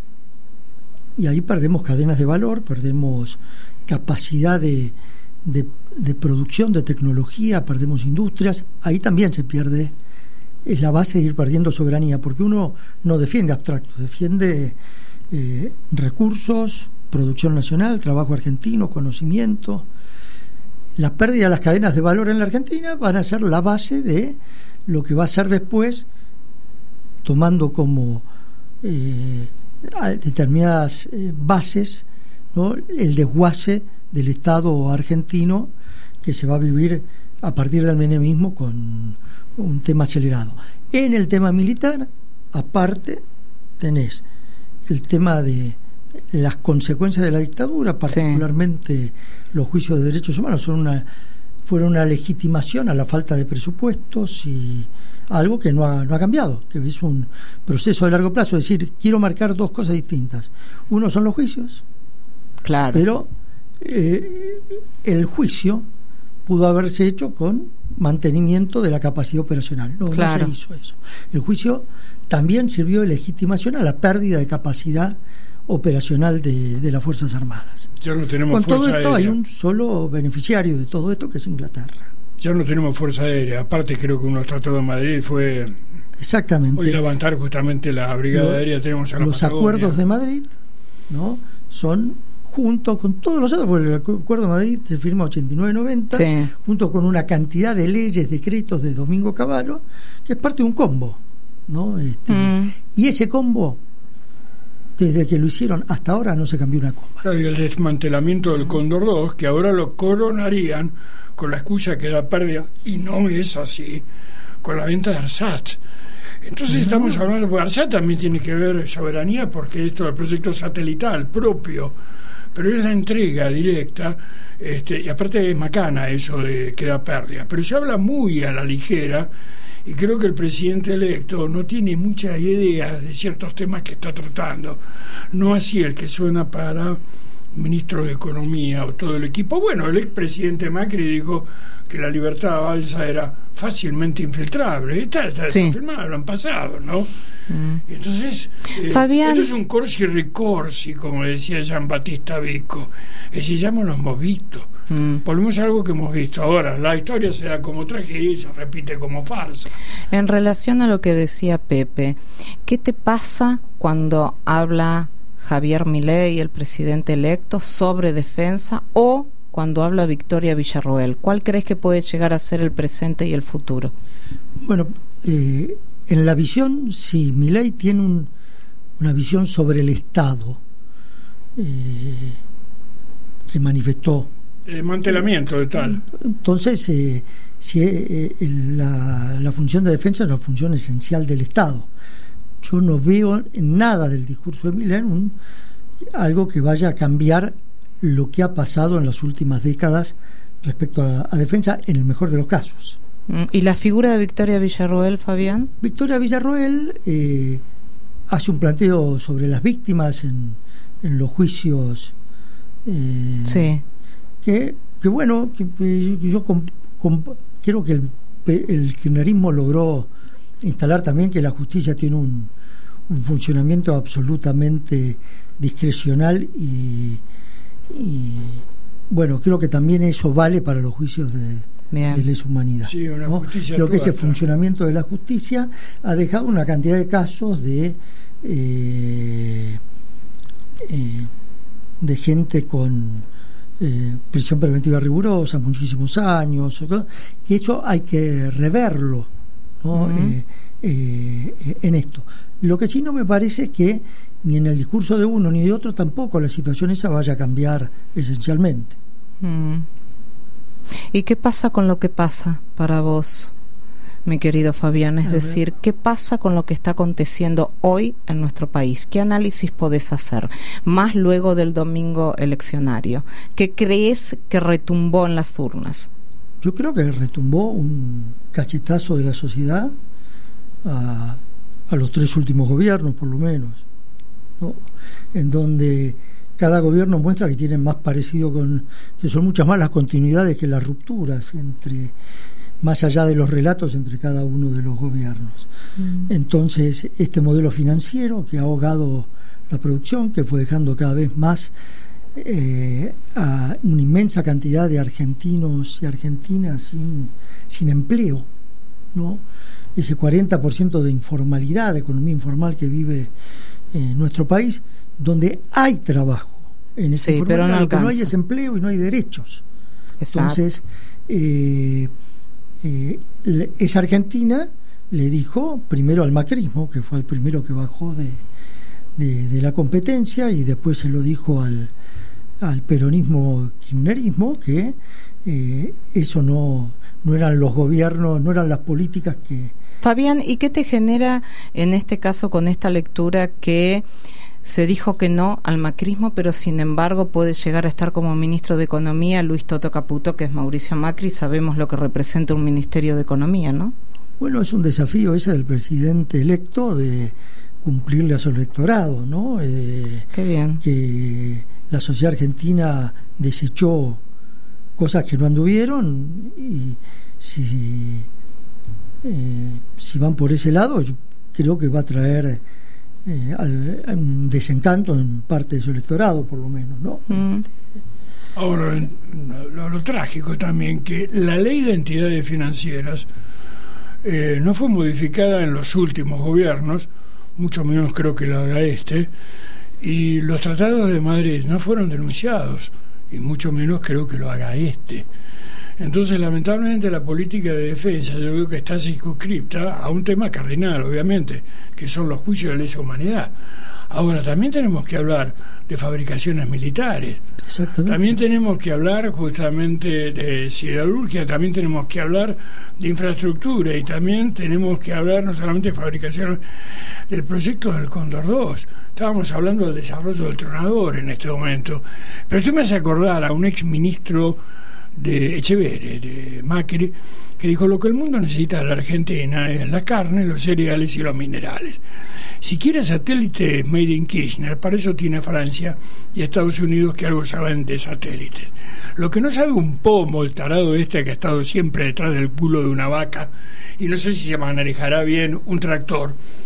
Y ahí perdemos cadenas de valor, perdemos capacidad de, de, de producción, de tecnología, perdemos industrias. Ahí también se pierde, es la base de ir perdiendo soberanía, porque uno no defiende abstractos, defiende eh, recursos, producción nacional, trabajo argentino, conocimiento. La pérdida de las cadenas de valor en la Argentina van a ser la base de lo que va a ser después, tomando como... Eh, determinadas eh, bases, ¿no? El desguace del Estado argentino que se va a vivir a partir del menemismo con un tema acelerado. En el tema militar, aparte, tenés el tema de las consecuencias de la dictadura, particularmente sí. Los juicios de derechos humanos son una, fueron una legitimación a la falta de presupuestos y algo que no ha, no ha cambiado, que es un proceso de largo plazo. Es decir, quiero marcar dos cosas distintas. Uno son los juicios, claro, pero eh, el juicio pudo haberse hecho con mantenimiento de la capacidad operacional. No, claro. no se hizo eso. El juicio también sirvió de legitimación a la pérdida de capacidad operacional de, de las Fuerzas Armadas. Ya no tenemos con todo fuerza esto aérea. Hay un solo beneficiario de todo esto, que es Inglaterra. Ya no tenemos fuerza aérea. Aparte, creo que uno de los tratados de Madrid fue... Exactamente. Hoy levantar justamente la brigada Lo, aérea tenemos a la Los Patagonia. acuerdos de Madrid, ¿no? Son junto con todos los otros, porque el acuerdo de Madrid se firma ochenta y nueve noventa, sí. junto con una cantidad de leyes, decretos de Domingo Cavallo, que es parte de un combo, ¿no? Este, mm. Y ese combo, desde que lo hicieron hasta ahora, no se cambió una coma. Claro, y el desmantelamiento del Cóndor dos, que ahora lo coronarían con la excusa que da pérdida, y no es así, con la venta de ARSAT. Entonces no. estamos hablando, porque ARSAT también tiene que ver soberanía, porque esto es el proyecto satelital propio, pero es la entrega directa, este, y aparte es macana eso de que da pérdida, pero se habla muy a la ligera, y creo que el presidente electo no tiene mucha idea de ciertos temas que está tratando, no así el que suena para ministro de Economía o todo el equipo. Bueno, el expresidente Macri dijo que la libertad balsa era fácilmente infiltrable. Está, está sí. filmado, lo han pasado, ¿no? Mm. Entonces, eh, Fabián, esto es un corsi ricorsi, como decía Jean Battista Vico. Es decir, ya lo hemos visto. Mm. Volvemos a algo que hemos visto. Ahora, la historia se da como tragedia y se repite como farsa. En relación a lo que decía Pepe, ¿qué te pasa cuando habla Javier Milei, el presidente electo, sobre defensa, o cuando habla Victoria Villarroel? ¿Cuál crees que puede llegar a ser el presente y el futuro? Bueno, eh, en la visión, sí, Milei tiene un, una visión sobre el Estado eh, que manifestó. El desmantelamiento de tal. Entonces, eh, si eh, la, la función de defensa es una función esencial del Estado. Yo no veo en nada del discurso de Milei un, algo que vaya a cambiar lo que ha pasado en las últimas décadas respecto a, a defensa, en el mejor de los casos. ¿Y la figura de Victoria Villarroel, Fabián? Victoria Villarroel eh, hace un planteo sobre las víctimas en, en los juicios eh, sí. que, que bueno, que, que yo com, com, creo que el, el kirchnerismo logró instalar también que la justicia tiene un, un funcionamiento absolutamente discrecional y, y bueno, creo que también eso vale para los juicios de, de lesa humanidad. Sí, una ¿no? justicia Creo que ese actual, funcionamiento de la justicia ha dejado una cantidad de casos de eh, eh, de gente con eh, prisión preventiva rigurosa, muchísimos años, que eso hay que reverlo, ¿no? Uh-huh. eh, eh, en esto. Lo que sí no me parece es que ni en el discurso de uno ni de otro tampoco la situación esa vaya a cambiar esencialmente. Mm. ¿Y qué pasa con lo que pasa para vos, mi querido Fabián? Es decir, ¿qué pasa con lo que está aconteciendo hoy en nuestro país? ¿Qué análisis podés hacer? Más luego del domingo eleccionario. ¿Qué crees que retumbó en las urnas? Yo creo que retumbó un cachetazo de la sociedad a, a los tres últimos gobiernos, por lo menos, ¿no? En donde cada gobierno muestra que tienen más parecido con, que son muchas más las continuidades que las rupturas entre, más allá de los relatos entre cada uno de los gobiernos. Mm. Entonces, este modelo financiero que ha ahogado la producción, que fue dejando cada vez más eh, a una inmensa cantidad de argentinos y argentinas sin, sin empleo, ¿no? Ese cuarenta por ciento de informalidad, de economía informal que vive en nuestro país, donde hay trabajo en esa sí, informalidad, pero no lo que no hay alcanza. es empleo y no hay derechos. Exacto. Entonces, eh, eh, esa Argentina le dijo primero al macrismo, que fue el primero que bajó de, de, de la competencia, y después se lo dijo al, al peronismo kirchnerismo, que eh, eso no, no eran los gobiernos, no eran las políticas que... Fabián, ¿y qué te genera en este caso con esta lectura que se dijo que no al macrismo, pero sin embargo puede llegar a estar como ministro de Economía Luis Toto Caputo, que es Mauricio Macri? Sabemos lo que representa un Ministerio de Economía, ¿no? Bueno, es un desafío ese del presidente electo de cumplirle a su electorado, ¿no? Eh, Qué bien. Que la sociedad argentina desechó cosas que no anduvieron, y si... Eh, si van por ese lado, yo creo que va a traer eh, al, un desencanto en parte de su electorado, por lo menos, ¿no? Mm. Ahora, lo, lo trágico también, que la ley de entidades financieras eh, no fue modificada en los últimos gobiernos, mucho menos creo que lo haga este, y los tratados de Madrid no fueron denunciados, y mucho menos creo que lo haga este. Entonces, lamentablemente, la política de defensa yo veo que está circunscripta a un tema cardinal, obviamente, que son los juicios de lesa humanidad. Ahora, también tenemos que hablar de fabricaciones militares. Exactamente. También tenemos que hablar justamente de siderurgia, también tenemos que hablar de infraestructura, y también tenemos que hablar no solamente de fabricación, del proyecto del Cóndor dos. Estábamos hablando del desarrollo del tronador en este momento. Pero tú me hace acordar a un ex ministro de Echeverri, de Macri, que dijo: lo que el mundo necesita de la Argentina es la carne, los cereales y los minerales. Si quiere satélites made in Kirchner, para eso tiene Francia y Estados Unidos, que algo saben de satélites. Lo que no sabe un pomo, el tarado este que ha estado siempre detrás del culo de una vaca, y no sé si se manejará bien un tractor,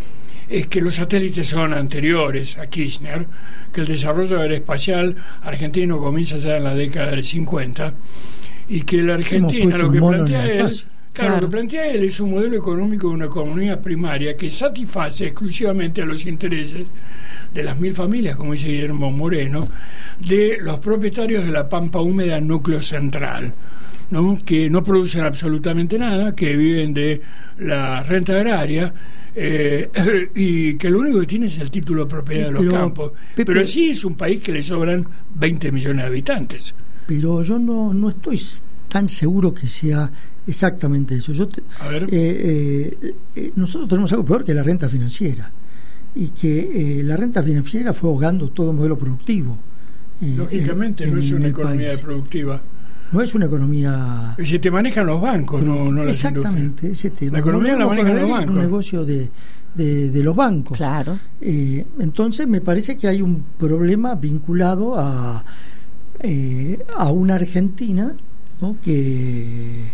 es que los satélites son anteriores a Kirchner, que el desarrollo aeroespacial argentino comienza ya en la década del cincuenta, y que la Argentina lo que plantea él, claro, claro, lo que plantea él es un modelo económico de una economía primaria que satisface exclusivamente a los intereses de las mil familias, como dice Guillermo Moreno, de los propietarios de la pampa húmeda núcleo central, ¿no? Que no producen absolutamente nada, que viven de la renta agraria, eh, y que lo único que tiene es el título de propiedad de los pero, campos. Pepe, pero sí es un país que le sobran veinte millones de habitantes. Pero yo no, no estoy tan seguro que sea exactamente eso. Yo te, A ver. Eh, eh, eh, nosotros tenemos algo peor que la renta financiera, y que eh, la renta financiera fue ahogando todo modelo productivo. Eh, Lógicamente, eh, no es una economía país. productiva. No es una economía... Si te manejan los bancos, no, no las exactamente, ese tema. La economía no, la manejan los bancos. Es un negocio de, de, de los bancos. Claro. Eh, entonces me parece que hay un problema vinculado a, eh, a una Argentina, ¿no? que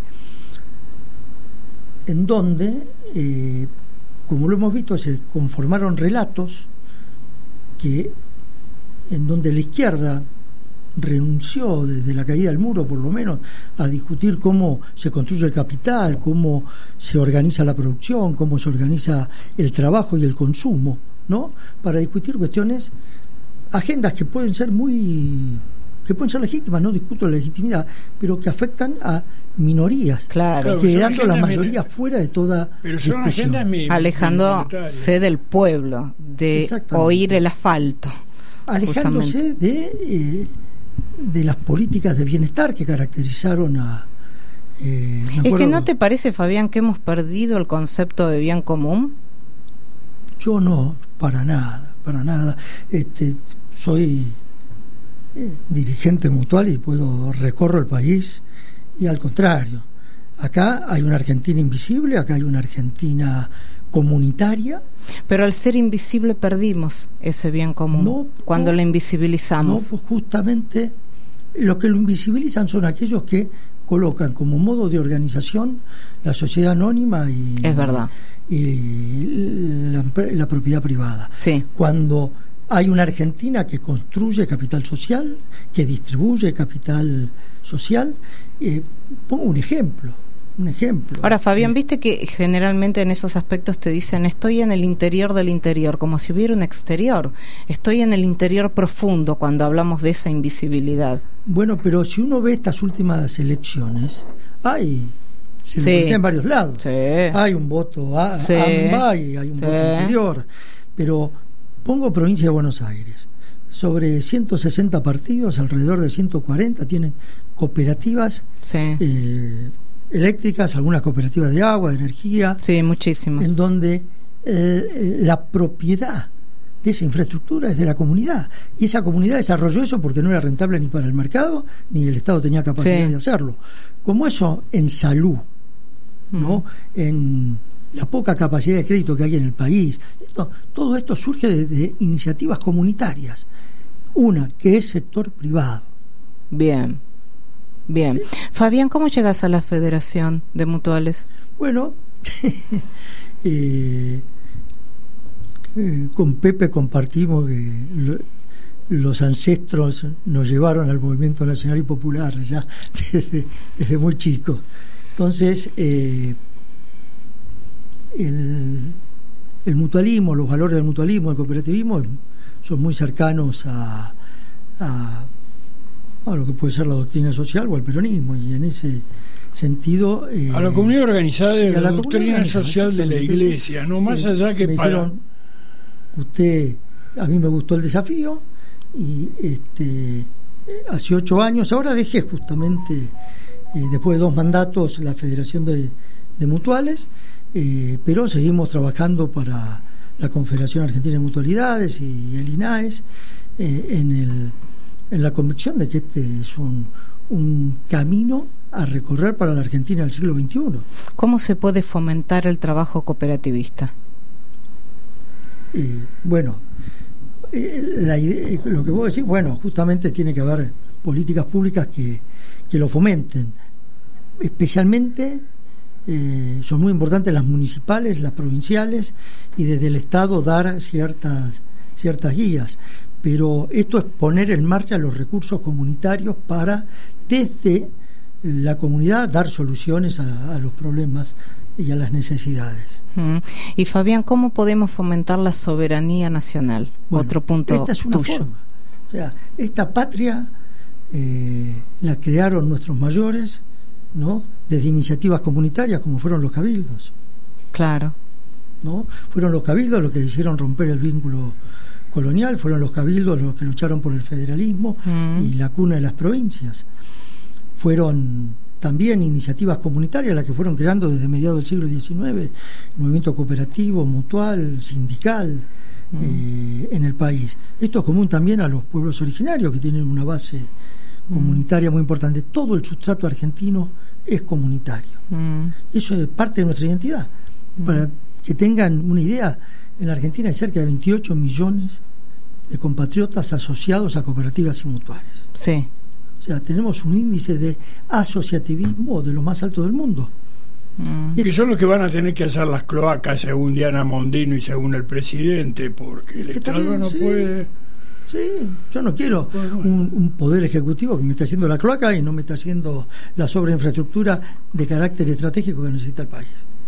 en donde, eh, como lo hemos visto, se conformaron relatos que en donde la izquierda renunció desde la caída del muro, por lo menos, a discutir cómo se construye el capital, cómo se organiza la producción, cómo se organiza el trabajo y el consumo, ¿no? Para discutir cuestiones, agendas que pueden ser muy, que pueden ser legítimas, no discuto la legitimidad, pero que afectan a minorías, claro, quedando la mayoría fuera de toda pero son discusión. Mi, alejándose del pueblo, de oír el asfalto, alejándose de eh, de las políticas de bienestar que caracterizaron a... Eh, ¿Es que no te parece, Fabián, que hemos perdido el concepto de bien común? Yo no, para nada, para nada. Este, soy eh, dirigente mutual y puedo recorro el país, y al contrario, acá hay una Argentina invisible, acá hay una Argentina comunitaria. Pero al ser invisible perdimos ese bien común, no, cuando no, lo invisibilizamos. No, pues justamente los que lo invisibilizan son aquellos que colocan como modo de organización la sociedad anónima y, es verdad. y la, la propiedad privada. Sí. Cuando hay una Argentina que construye capital social, que distribuye capital social, eh, pongo un ejemplo. Un ejemplo. Ahora, Fabián, viste que generalmente en esos aspectos te dicen estoy en el interior del interior, como si hubiera un exterior. Estoy en el interior profundo cuando hablamos de esa invisibilidad. Bueno, pero si uno ve estas últimas elecciones, hay se sí. en varios lados. Sí. Hay un voto a, sí. AMBA y hay un sí. voto interior. Pero pongo provincia de Buenos Aires. Sobre ciento sesenta partidos, alrededor de ciento cuarenta tienen cooperativas. Sí. Eh, eléctricas, algunas cooperativas de agua, de energía, sí, muchísimas, en donde eh, la propiedad de esa infraestructura es de la comunidad, y esa comunidad desarrolló eso porque no era rentable ni para el mercado, ni el Estado tenía capacidad sí. de hacerlo. Como eso en salud, ¿no? Uh-huh. En la poca capacidad de crédito que hay en el país, esto, todo esto surge de, de iniciativas comunitarias, una que es sector privado. Bien. Bien. Fabián, ¿cómo llegas a la Federación de Mutuales? Bueno, eh, eh, con Pepe compartimos que lo, los ancestros nos llevaron al movimiento nacional y popular ya desde, desde muy chicos. Entonces, eh, el, el mutualismo, los valores del mutualismo, del cooperativismo, son muy cercanos a... a a lo que puede ser la doctrina social o el peronismo, y en ese sentido eh, a la comunidad organizada de la, la doctrina social de la Iglesia, no más eh, allá que me para dijeron, usted, a mí me gustó el desafío, y este hace ocho años, ahora dejé justamente eh, después de dos mandatos la Federación de, de Mutuales, eh, pero seguimos trabajando para la Confederación Argentina de Mutualidades y el INAES, eh, en el en la convicción de que este es un, un camino a recorrer para la Argentina del siglo veintiuno. ¿Cómo se puede fomentar el trabajo cooperativista? Eh, bueno, eh, la idea, lo que vos decís, bueno, justamente tiene que haber políticas públicas que, que lo fomenten, especialmente eh, son muy importantes las municipales, las provinciales, y desde el Estado dar ciertas, ciertas guías. Pero esto es poner en marcha los recursos comunitarios para, desde la comunidad, dar soluciones a, a los problemas y a las necesidades. Mm. Y Fabián, ¿cómo podemos fomentar la soberanía nacional? Bueno, otro punto esta es una tuyo. forma. O sea, esta patria eh, la crearon nuestros mayores, ¿no? Desde iniciativas comunitarias como fueron los cabildos. Claro. ¿No? Fueron los cabildos los que hicieron romper el vínculo colonial, fueron los cabildos los que lucharon por el federalismo mm. y la cuna de las provincias. Fueron también iniciativas comunitarias las que fueron creando desde mediados del siglo diecinueve, el movimiento cooperativo, mutual, sindical mm. eh, en el país. Esto es común también a los pueblos originarios que tienen una base mm. comunitaria muy importante. Todo el sustrato argentino es comunitario. Mm. Eso es parte de nuestra identidad. Mm. Para que tengan una idea, en la Argentina hay cerca de veintiocho millones de compatriotas asociados a cooperativas y mutuales. Sí. O sea, tenemos un índice de asociativismo de los más altos del mundo. Mm. Y que son los que van a tener que hacer las cloacas según Diana Mondino y según el presidente, porque el Estado también, no sí. puede... Sí, yo no quiero bueno, bueno. Un, un poder ejecutivo que me esté haciendo la cloaca y no me esté haciendo la sobreinfraestructura de carácter estratégico que necesita el país.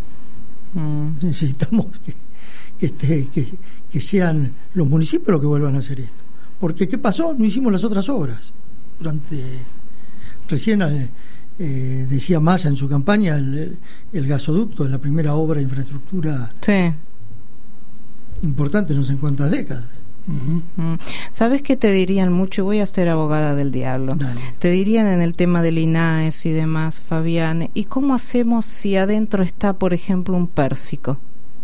Mm. Necesitamos que, que, esté, que, que sean los municipios los que vuelvan a hacer esto. Porque ¿qué pasó? No hicimos las otras obras. Durante recién eh, eh, decía Massa en su campaña, el, el gasoducto es la primera obra de infraestructura sí. importante en no sé en cuántas décadas. Uh-huh. ¿Sabes qué te dirían mucho? Voy a ser abogada del diablo. Dale. Te dirían en el tema del I N A E S y demás, Fabián, ¿y cómo hacemos si adentro está, por ejemplo, un pérsico?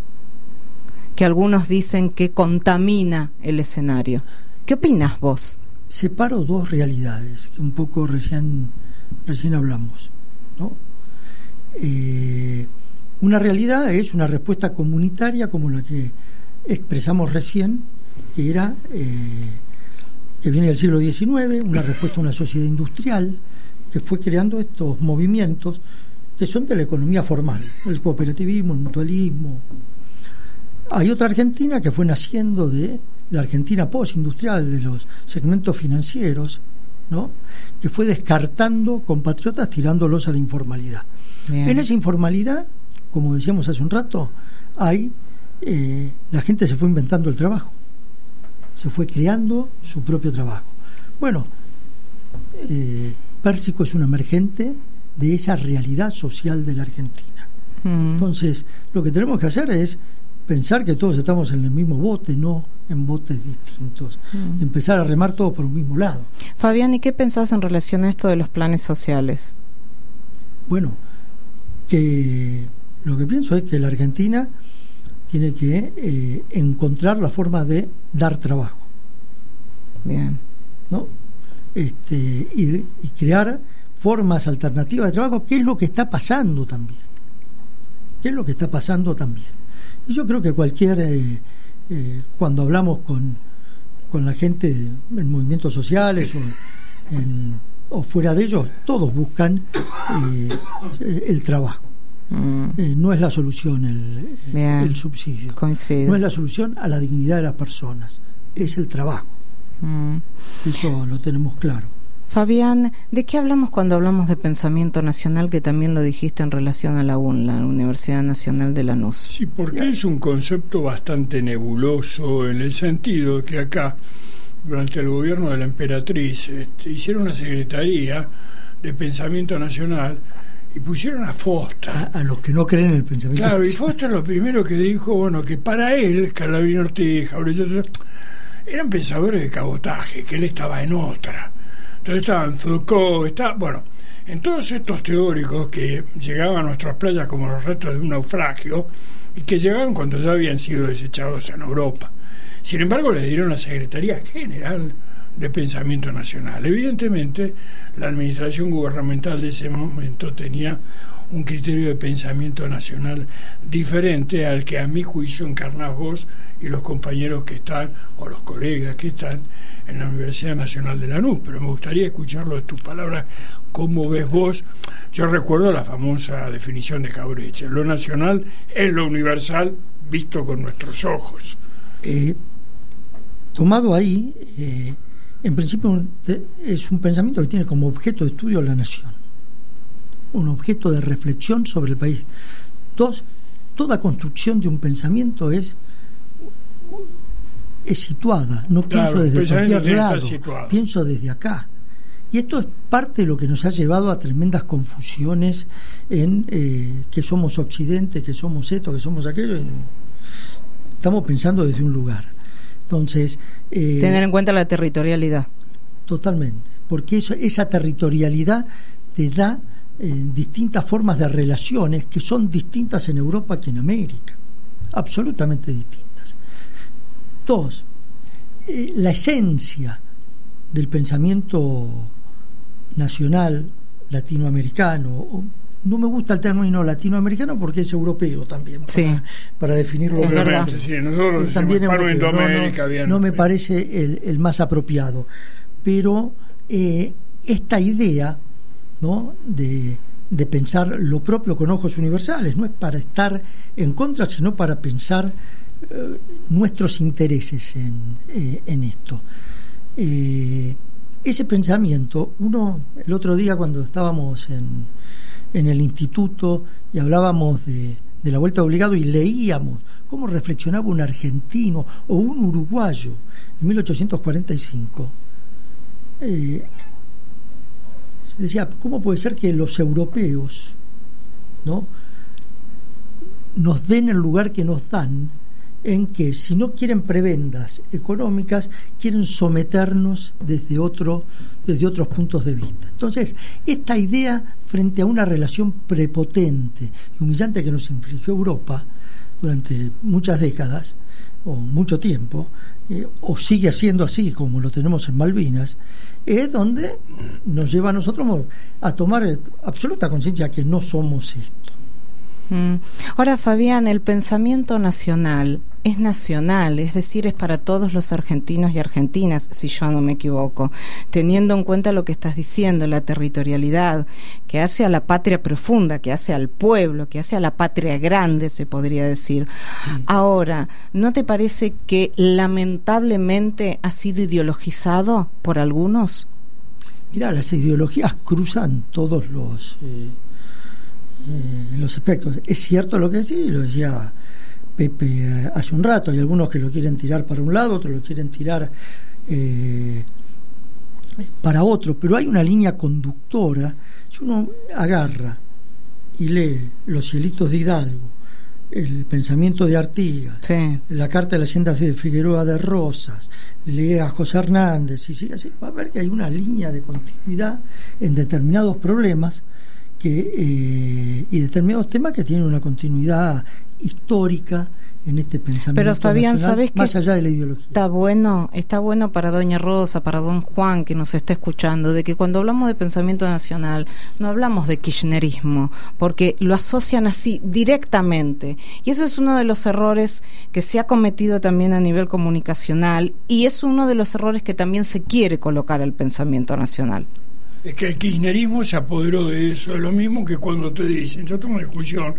Que algunos dicen que contamina el escenario. ¿Qué opinas vos? Separo dos realidades que un poco recién recién hablamos, ¿no? Eh, una realidad es una respuesta comunitaria como la que expresamos recién, que era eh, que viene del siglo diecinueve, una respuesta a una sociedad industrial que fue creando estos movimientos que son de la economía formal, el cooperativismo, el mutualismo. Hay otra Argentina que fue naciendo de la Argentina postindustrial, de los segmentos financieros, ¿no? Que fue descartando compatriotas, tirándolos a la informalidad. Bien. En esa informalidad, como decíamos hace un rato, hay eh, la gente se fue inventando el trabajo, se fue creando su propio trabajo. Bueno, eh, Pérsico es un emergente de esa realidad social de la Argentina. Mm. Entonces, lo que tenemos que hacer es pensar que todos estamos en el mismo bote, no en botes distintos. Mm. Empezar a remar todos por un mismo lado. Fabián, ¿y qué pensás en relación a esto de los planes sociales? Bueno, que lo que pienso es que la Argentina tiene que eh, encontrar la forma de dar trabajo. Bien. ¿No? Este, y, y crear formas alternativas de trabajo, que es lo que está pasando también. ¿Qué es lo que está pasando también? Y yo creo que cualquier, eh, eh, cuando hablamos con, con la gente en movimientos sociales o, en, o fuera de ellos, todos buscan eh, el trabajo. Mm. Eh, no es la solución el, el subsidio. Coincido. No es la solución a la dignidad de las personas, es el trabajo. Mm. Eso lo tenemos claro. Fabián, ¿de qué hablamos cuando hablamos de pensamiento nacional, que también lo dijiste en relación a la U N, la Universidad Nacional de Lanús? Sí, porque es un concepto bastante nebuloso, en el sentido que acá, durante el gobierno de la emperatriz, este, hicieron una secretaría de pensamiento nacional y pusieron a Foster. A, a los que no creen en el pensamiento Claro, nacional. Y Foster lo primero que dijo, bueno, que para él, Scalabrini Ortiz, Jauregui, eran pensadores de cabotaje, que él estaba en otra. Entonces estaban Foucault, está, bueno, en todos estos teóricos que llegaban a nuestras playas como los restos de un naufragio y que llegaban cuando ya habían sido desechados en Europa. Sin embargo, le dieron la Secretaría General de Pensamiento Nacional. Evidentemente, la administración gubernamental de ese momento tenía un criterio de pensamiento nacional diferente al que a mi juicio encarnás vos y los compañeros que están, o los colegas que están en la Universidad Nacional de Lanús. Pero me gustaría escucharlo de tus palabras, cómo ves vos Yo recuerdo la famosa definición de Jauretche: lo nacional es lo universal visto con nuestros ojos. Eh, tomado ahí, eh, en principio es un pensamiento que tiene como objeto de estudio la nación, un objeto de reflexión sobre el país. Dos, toda construcción de un pensamiento es es situada, no claro, pienso desde cualquier lado, situado. Pienso desde acá. Y esto es parte de lo que nos ha llevado a tremendas confusiones en eh, que somos Occidente, que somos esto, que somos aquello. En, estamos pensando desde un lugar. Entonces, eh, tener en cuenta la territorialidad. Totalmente, porque eso, esa territorialidad te da eh, distintas formas de relaciones que son distintas en Europa que en América, absolutamente distintas. Dos, eh, la esencia del pensamiento nacional latinoamericano, o, no me gusta el término latinoamericano porque es europeo también, para, sí. para definirlo. Es verdad. Sí, nosotros también europeo, no, no, no me parece el, el más apropiado, pero eh, esta idea, ¿no?, de, de pensar lo propio con ojos universales no es para estar en contra, sino para pensar eh, nuestros intereses en, eh, en esto. Eh, ese pensamiento, uno, el otro día cuando estábamos en, en el instituto y hablábamos de, de la vuelta obligado y leíamos cómo reflexionaba un argentino o un uruguayo en mil ochocientos cuarenta y cinco, eh, se decía, ¿cómo puede ser que los europeos, ¿no?, nos den el lugar que nos dan, en que si no quieren prebendas económicas, quieren someternos desde otro, desde otros puntos de vista? Entonces, esta idea frente a una relación prepotente y humillante que nos infligió Europa durante muchas décadas o mucho tiempo, eh, o sigue siendo así como lo tenemos en Malvinas, es donde nos lleva a nosotros a tomar absoluta conciencia que no somos esto. Ahora, Fabián, el pensamiento nacional es nacional, es decir, es para todos los argentinos y argentinas, si yo no me equivoco, teniendo en cuenta lo que estás diciendo, la territorialidad, que hace a la patria profunda, que hace al pueblo, que hace a la patria grande, se podría decir. Sí. Ahora, ¿no te parece que lamentablemente ha sido ideologizado por algunos? Mira, las ideologías cruzan todos los... Eh... Eh, los aspectos. Es cierto lo que sí, lo decía Pepe eh, hace un rato, hay algunos que lo quieren tirar para un lado, otros lo quieren tirar eh, para otro, pero hay una línea conductora. Si uno agarra y lee Los cielitos de Hidalgo, el pensamiento de Artigas, sí, la carta de la hacienda de Figueroa de Rosas, lee a José Hernández y sigue así, va a ver que hay una línea de continuidad en determinados problemas que eh, y determinados temas que tienen una continuidad histórica en este pensamiento. Pero Fabián, nacional, ¿sabes más que allá de la ideología? Está bueno, está bueno para doña Rosa, para don Juan que nos está escuchando, de que cuando hablamos de pensamiento nacional no hablamos de kirchnerismo, porque lo asocian así directamente, y eso es uno de los errores que se ha cometido también a nivel comunicacional, y es uno de los errores que también se quiere colocar al pensamiento nacional. Es que el kirchnerismo se apoderó de eso. Es lo mismo que cuando te dicen, yo tengo una discusión,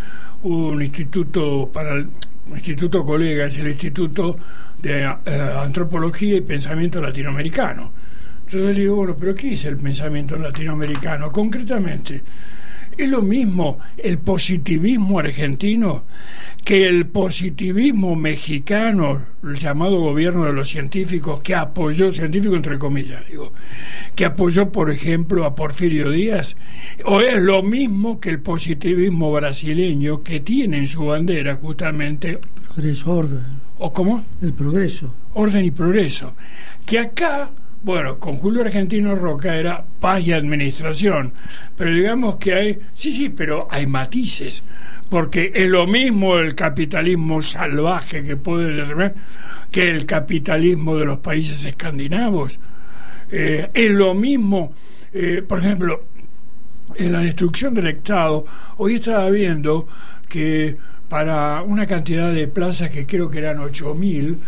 un instituto para el un instituto colega, es el Instituto de eh, Antropología y Pensamiento Latinoamericano. Entonces le digo, bueno, pero ¿qué es el pensamiento latinoamericano? Concretamente, ¿es lo mismo el positivismo argentino que el positivismo mexicano, el llamado gobierno de los científicos, que apoyó, científico entre comillas, digo, que apoyó, por ejemplo, a Porfirio Díaz? ¿O es lo mismo que el positivismo brasileño, que tiene en su bandera justamente... Progreso, orden. ¿O cómo? El progreso. Orden y progreso. Que acá... Bueno, con Julio Argentino Roca era paz y administración, pero digamos que hay, sí, sí, pero hay matices, porque es lo mismo el capitalismo salvaje que puede determinar que el capitalismo de los países escandinavos. Eh, es lo mismo, eh, por ejemplo, en la destrucción del Estado. Hoy estaba viendo que para una cantidad de plazas que creo que eran ocho mil,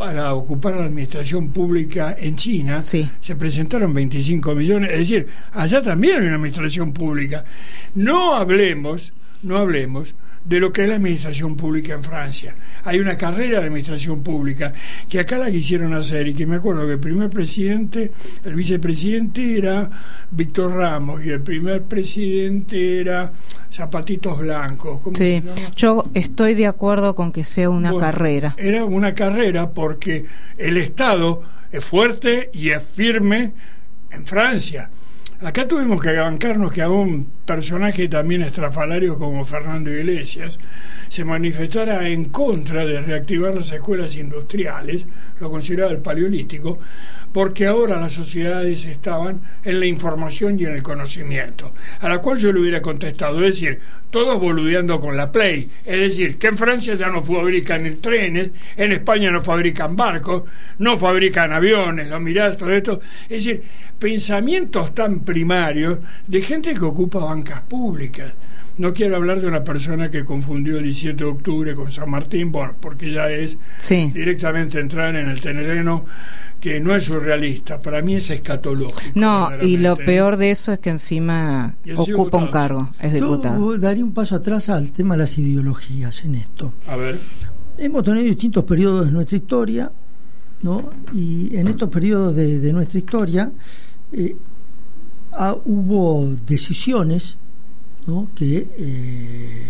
para ocupar la administración pública en China, sí. se presentaron veinticinco millones, es decir, allá también hay una administración pública. No hablemos, no hablemos de lo que es la administración pública en Francia. Hay una carrera de administración pública que acá la quisieron hacer, y que me acuerdo que el primer presidente, el vicepresidente era Víctor Ramos, y el primer presidente era Zapatitos Blancos. ¿Cómo sí, se llama? Yo estoy de acuerdo con que sea una Bueno, carrera. Era una carrera porque el Estado es fuerte y es firme en Francia. Acá tuvimos que bancarnos que a un personaje también estrafalario como Fernando Iglesias se manifestara en contra de reactivar las escuelas industriales, lo consideraba el paleolítico, porque ahora las sociedades estaban en la información y en el conocimiento, a la cual yo le hubiera contestado, es decir, todos boludeando con la Play, es decir, que en Francia ya no fabrican trenes, en España no fabrican barcos, no fabrican aviones, lo mirás, todo esto, es decir, pensamientos tan primarios de gente que ocupa bancas públicas. No quiero hablar de una persona que confundió el diecisiete de octubre con San Martín, bueno, porque ya es sí. directamente entrar en el terreno que no es surrealista, para mí es escatológico. No, y lo peor de eso es que encima ocupa un cargo, es diputado. Yo daría un paso atrás al tema de las ideologías en esto. A ver. Hemos tenido distintos periodos de nuestra historia, ¿no? Y en estos periodos de, de nuestra historia eh, ah, hubo decisiones, ¿no? que eh,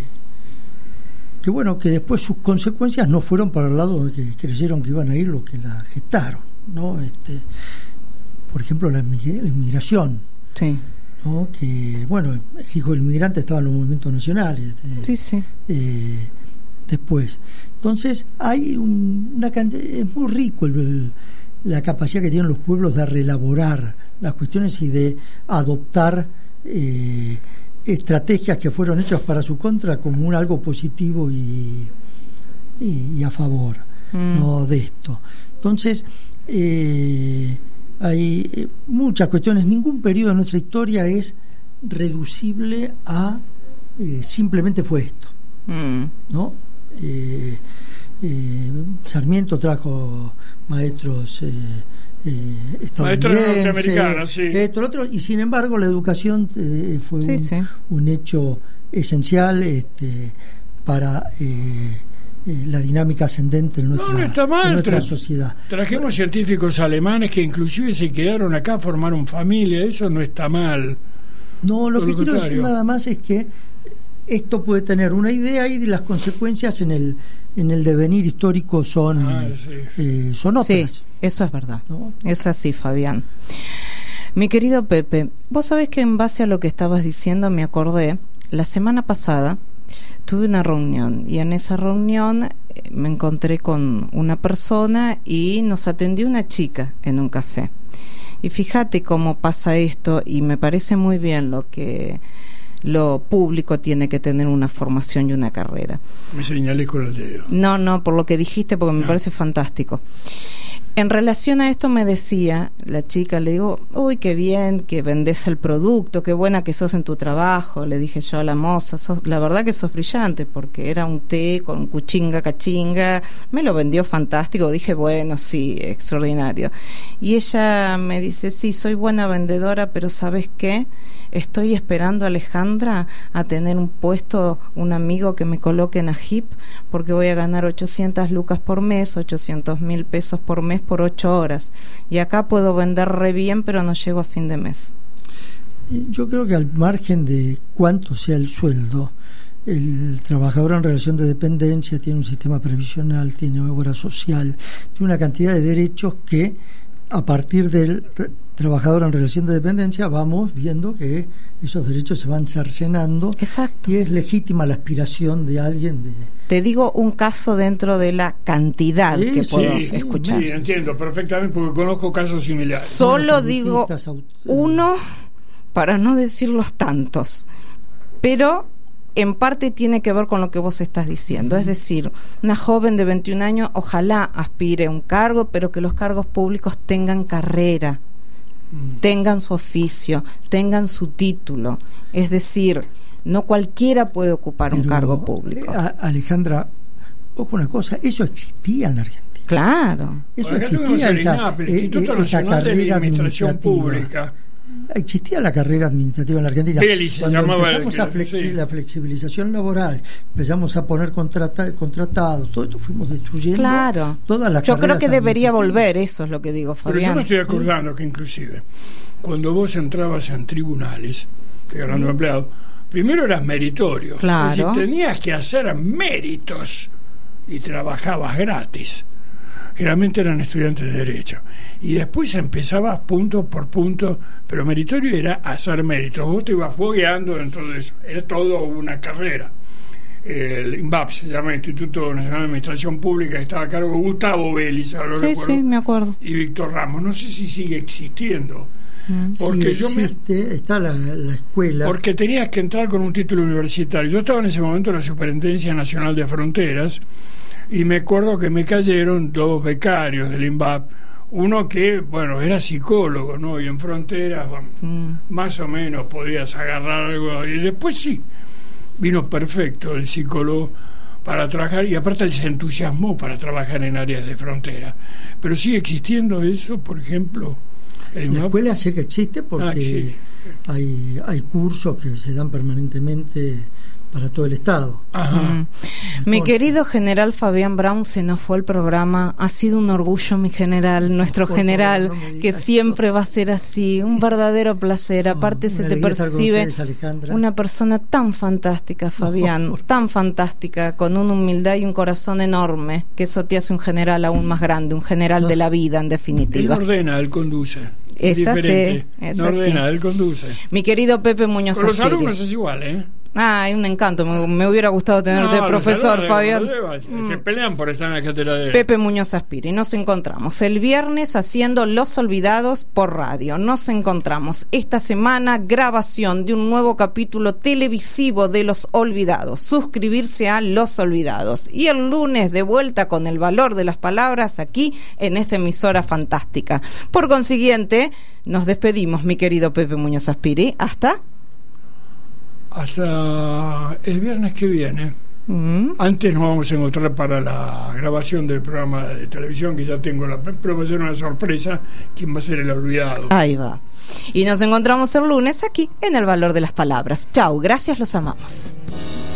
que bueno, que después sus consecuencias no fueron para el lado de que creyeron que iban a ir los que la gestaron, ¿no? Este, por ejemplo, la, la inmigración, sí. ¿no? Que bueno, el hijo del inmigrante estaba en los movimientos nacionales, de, sí, sí. Eh, después. Entonces hay un, una cantidad, es muy rico el, el, la capacidad que tienen los pueblos de reelaborar las cuestiones y de adoptar eh, estrategias que fueron hechas para su contra como un algo positivo y, y, y a favor, mm. no de esto. Entonces eh, hay muchas cuestiones. Ningún periodo de nuestra historia es reducible a eh, simplemente fue esto, mm. ¿no? Eh, eh, Sarmiento trajo maestros eh, eh, estadounidenses, norteamericanos, sí. esto, lo otro, y sin embargo la educación eh, fue sí, un, sí. un hecho esencial este, para eh, eh, la dinámica ascendente en nuestra, no, no está mal. en nuestra Tra- sociedad. Trajimos bueno, científicos alemanes que inclusive se quedaron acá, formaron familia, eso no está mal. No, lo Por que lo quiero contrario. decir nada más es que esto puede tener una idea y las consecuencias en el en el devenir histórico son ah, sí. eh, son otras. Sí, eso es verdad, ¿no? Es así, Fabián. Mi querido Pepe, vos sabés que en base a lo que estabas diciendo me acordé, la semana pasada tuve una reunión y en esa reunión eh, me encontré con una persona y nos atendió una chica en un café. Y fíjate cómo pasa esto, y me parece muy bien lo que lo público tiene que tener una formación y una carrera. Me señalé con el dedo. No, no, por lo que dijiste, porque me no. parece fantástico. En relación a esto me decía la chica, le digo, uy, qué bien que vendés el producto, qué buena que sos en tu trabajo, le dije yo a la moza, sos, la verdad que sos brillante, porque era un té con cuchinga, cachinga, me lo vendió fantástico, dije, bueno, sí, extraordinario. Y ella me dice, sí, soy buena vendedora, pero ¿sabes qué? Estoy esperando a Alejandra a tener un puesto, un amigo que me coloque en AGIP, porque voy a ganar ochocientas lucas por mes, ochocientos mil pesos por mes por ocho horas, y acá puedo vender re bien, pero no llego a fin de mes. Yo creo que al margen de cuánto sea el sueldo, el trabajador en relación de dependencia tiene un sistema previsional, tiene obra social, tiene una cantidad de derechos que a partir del trabajador en relación de dependencia vamos viendo que esos derechos se van cercenando. Exacto. Y es legítima la aspiración de alguien de... Te digo un caso dentro de la cantidad sí, que sí, puedo sí, escuchar. Sí, entiendo perfectamente porque conozco casos similares. Solo digo uno para no decir los tantos, pero en parte tiene que ver con lo que vos estás diciendo, es decir, una joven de veintiún años ojalá aspire a un cargo, pero que los cargos públicos tengan carrera, tengan su oficio, tengan su título, es decir, no cualquiera puede ocupar pero, un cargo público. A, Alejandra, ojo una cosa, eso existía en la Argentina. Claro. Eso Acá existía, tuvimos el esa, INAP, el eh, Instituto esa Nacional de carrera Administración administrativa. Pública. Existía la carrera administrativa en la Argentina. Peli se Cuando llamaba empezamos el- a flexi- sí. la flexibilización laboral, empezamos a poner contrata- contratados, todo esto fuimos destruyendo Claro. todas las Yo creo carreras que debería administrativas. volver, eso es lo que digo, Pero yo Fabián. me estoy acordando que inclusive cuando vos entrabas en tribunales, estoy hablando de empleados, primero eras meritorio. Claro. Es decir, tenías que hacer méritos y trabajabas gratis. Generalmente eran estudiantes de Derecho. Y después empezabas punto por punto, pero meritorio era hacer méritos. Vos te ibas fogueando en todo eso. Era todo una carrera. El INVAP se llama Instituto Nacional de Administración Pública, que estaba a cargo de Gustavo Vélez, ahora lo Sí, recuerdo, sí, me acuerdo. y Víctor Ramos. No sé si sigue existiendo. Porque Sí, yo me- existe, está la, la escuela. Porque tenías que entrar con un título universitario. Yo estaba en ese momento en la Superintendencia Nacional de Fronteras y me acuerdo que me cayeron dos becarios del INVAP. Uno que, bueno, era psicólogo, ¿no? Y en fronteras, bueno, Mm. más o menos podías agarrar algo. Y después sí, vino perfecto el psicólogo para trabajar y aparte él se entusiasmó para trabajar en áreas de frontera. Pero sigue existiendo eso, por ejemplo. El La INVAP. escuela sé que existe porque Ah, sí. hay, hay cursos que se dan permanentemente para todo el Estado. Ajá. Mm. Mi Bueno. querido general Fabián Brown, se nos fue el programa. Ha sido un orgullo, mi general, nuestro Por general, favor, no me que digas siempre eso. va a ser así. Un verdadero placer. No, Aparte, se una te alegría estar con percibe ustedes, Alejandra. una persona tan fantástica, Fabián, por- tan fantástica, con una humildad y un corazón enorme, que eso te hace un general aún más grande, un general No. de la vida, en Él definitiva. ordena, él conduce. Es diferente. así, es no así. ordena, él conduce. Mi querido Pepe Muñoz Con los Aspiri. alumnos es igual, ¿eh? Ah, hay un encanto. Me, me hubiera gustado tenerte No, de los profesor, alumnos, Fabián. los llevan, Se Mm. pelean por estar en la cátedra de... Pepe Muñoz Aspiri, nos encontramos el viernes haciendo Los Olvidados por radio. Nos encontramos esta semana, grabación de un nuevo capítulo televisivo de Los Olvidados. Suscribirse a Los Olvidados. Y el lunes de vuelta con el valor de las palabras aquí en esta emisora fantástica. Por consiguiente, nos despedimos, mi querido Pepe Muñoz Aspiri. Hasta... Hasta el viernes que viene. Mm. Antes nos vamos a encontrar para la grabación del programa de televisión, que ya tengo la... Pero va a ser una sorpresa quién va a ser el olvidado. Ahí va. Y nos encontramos el lunes aquí en El Valor de las Palabras. Chau, gracias, los amamos.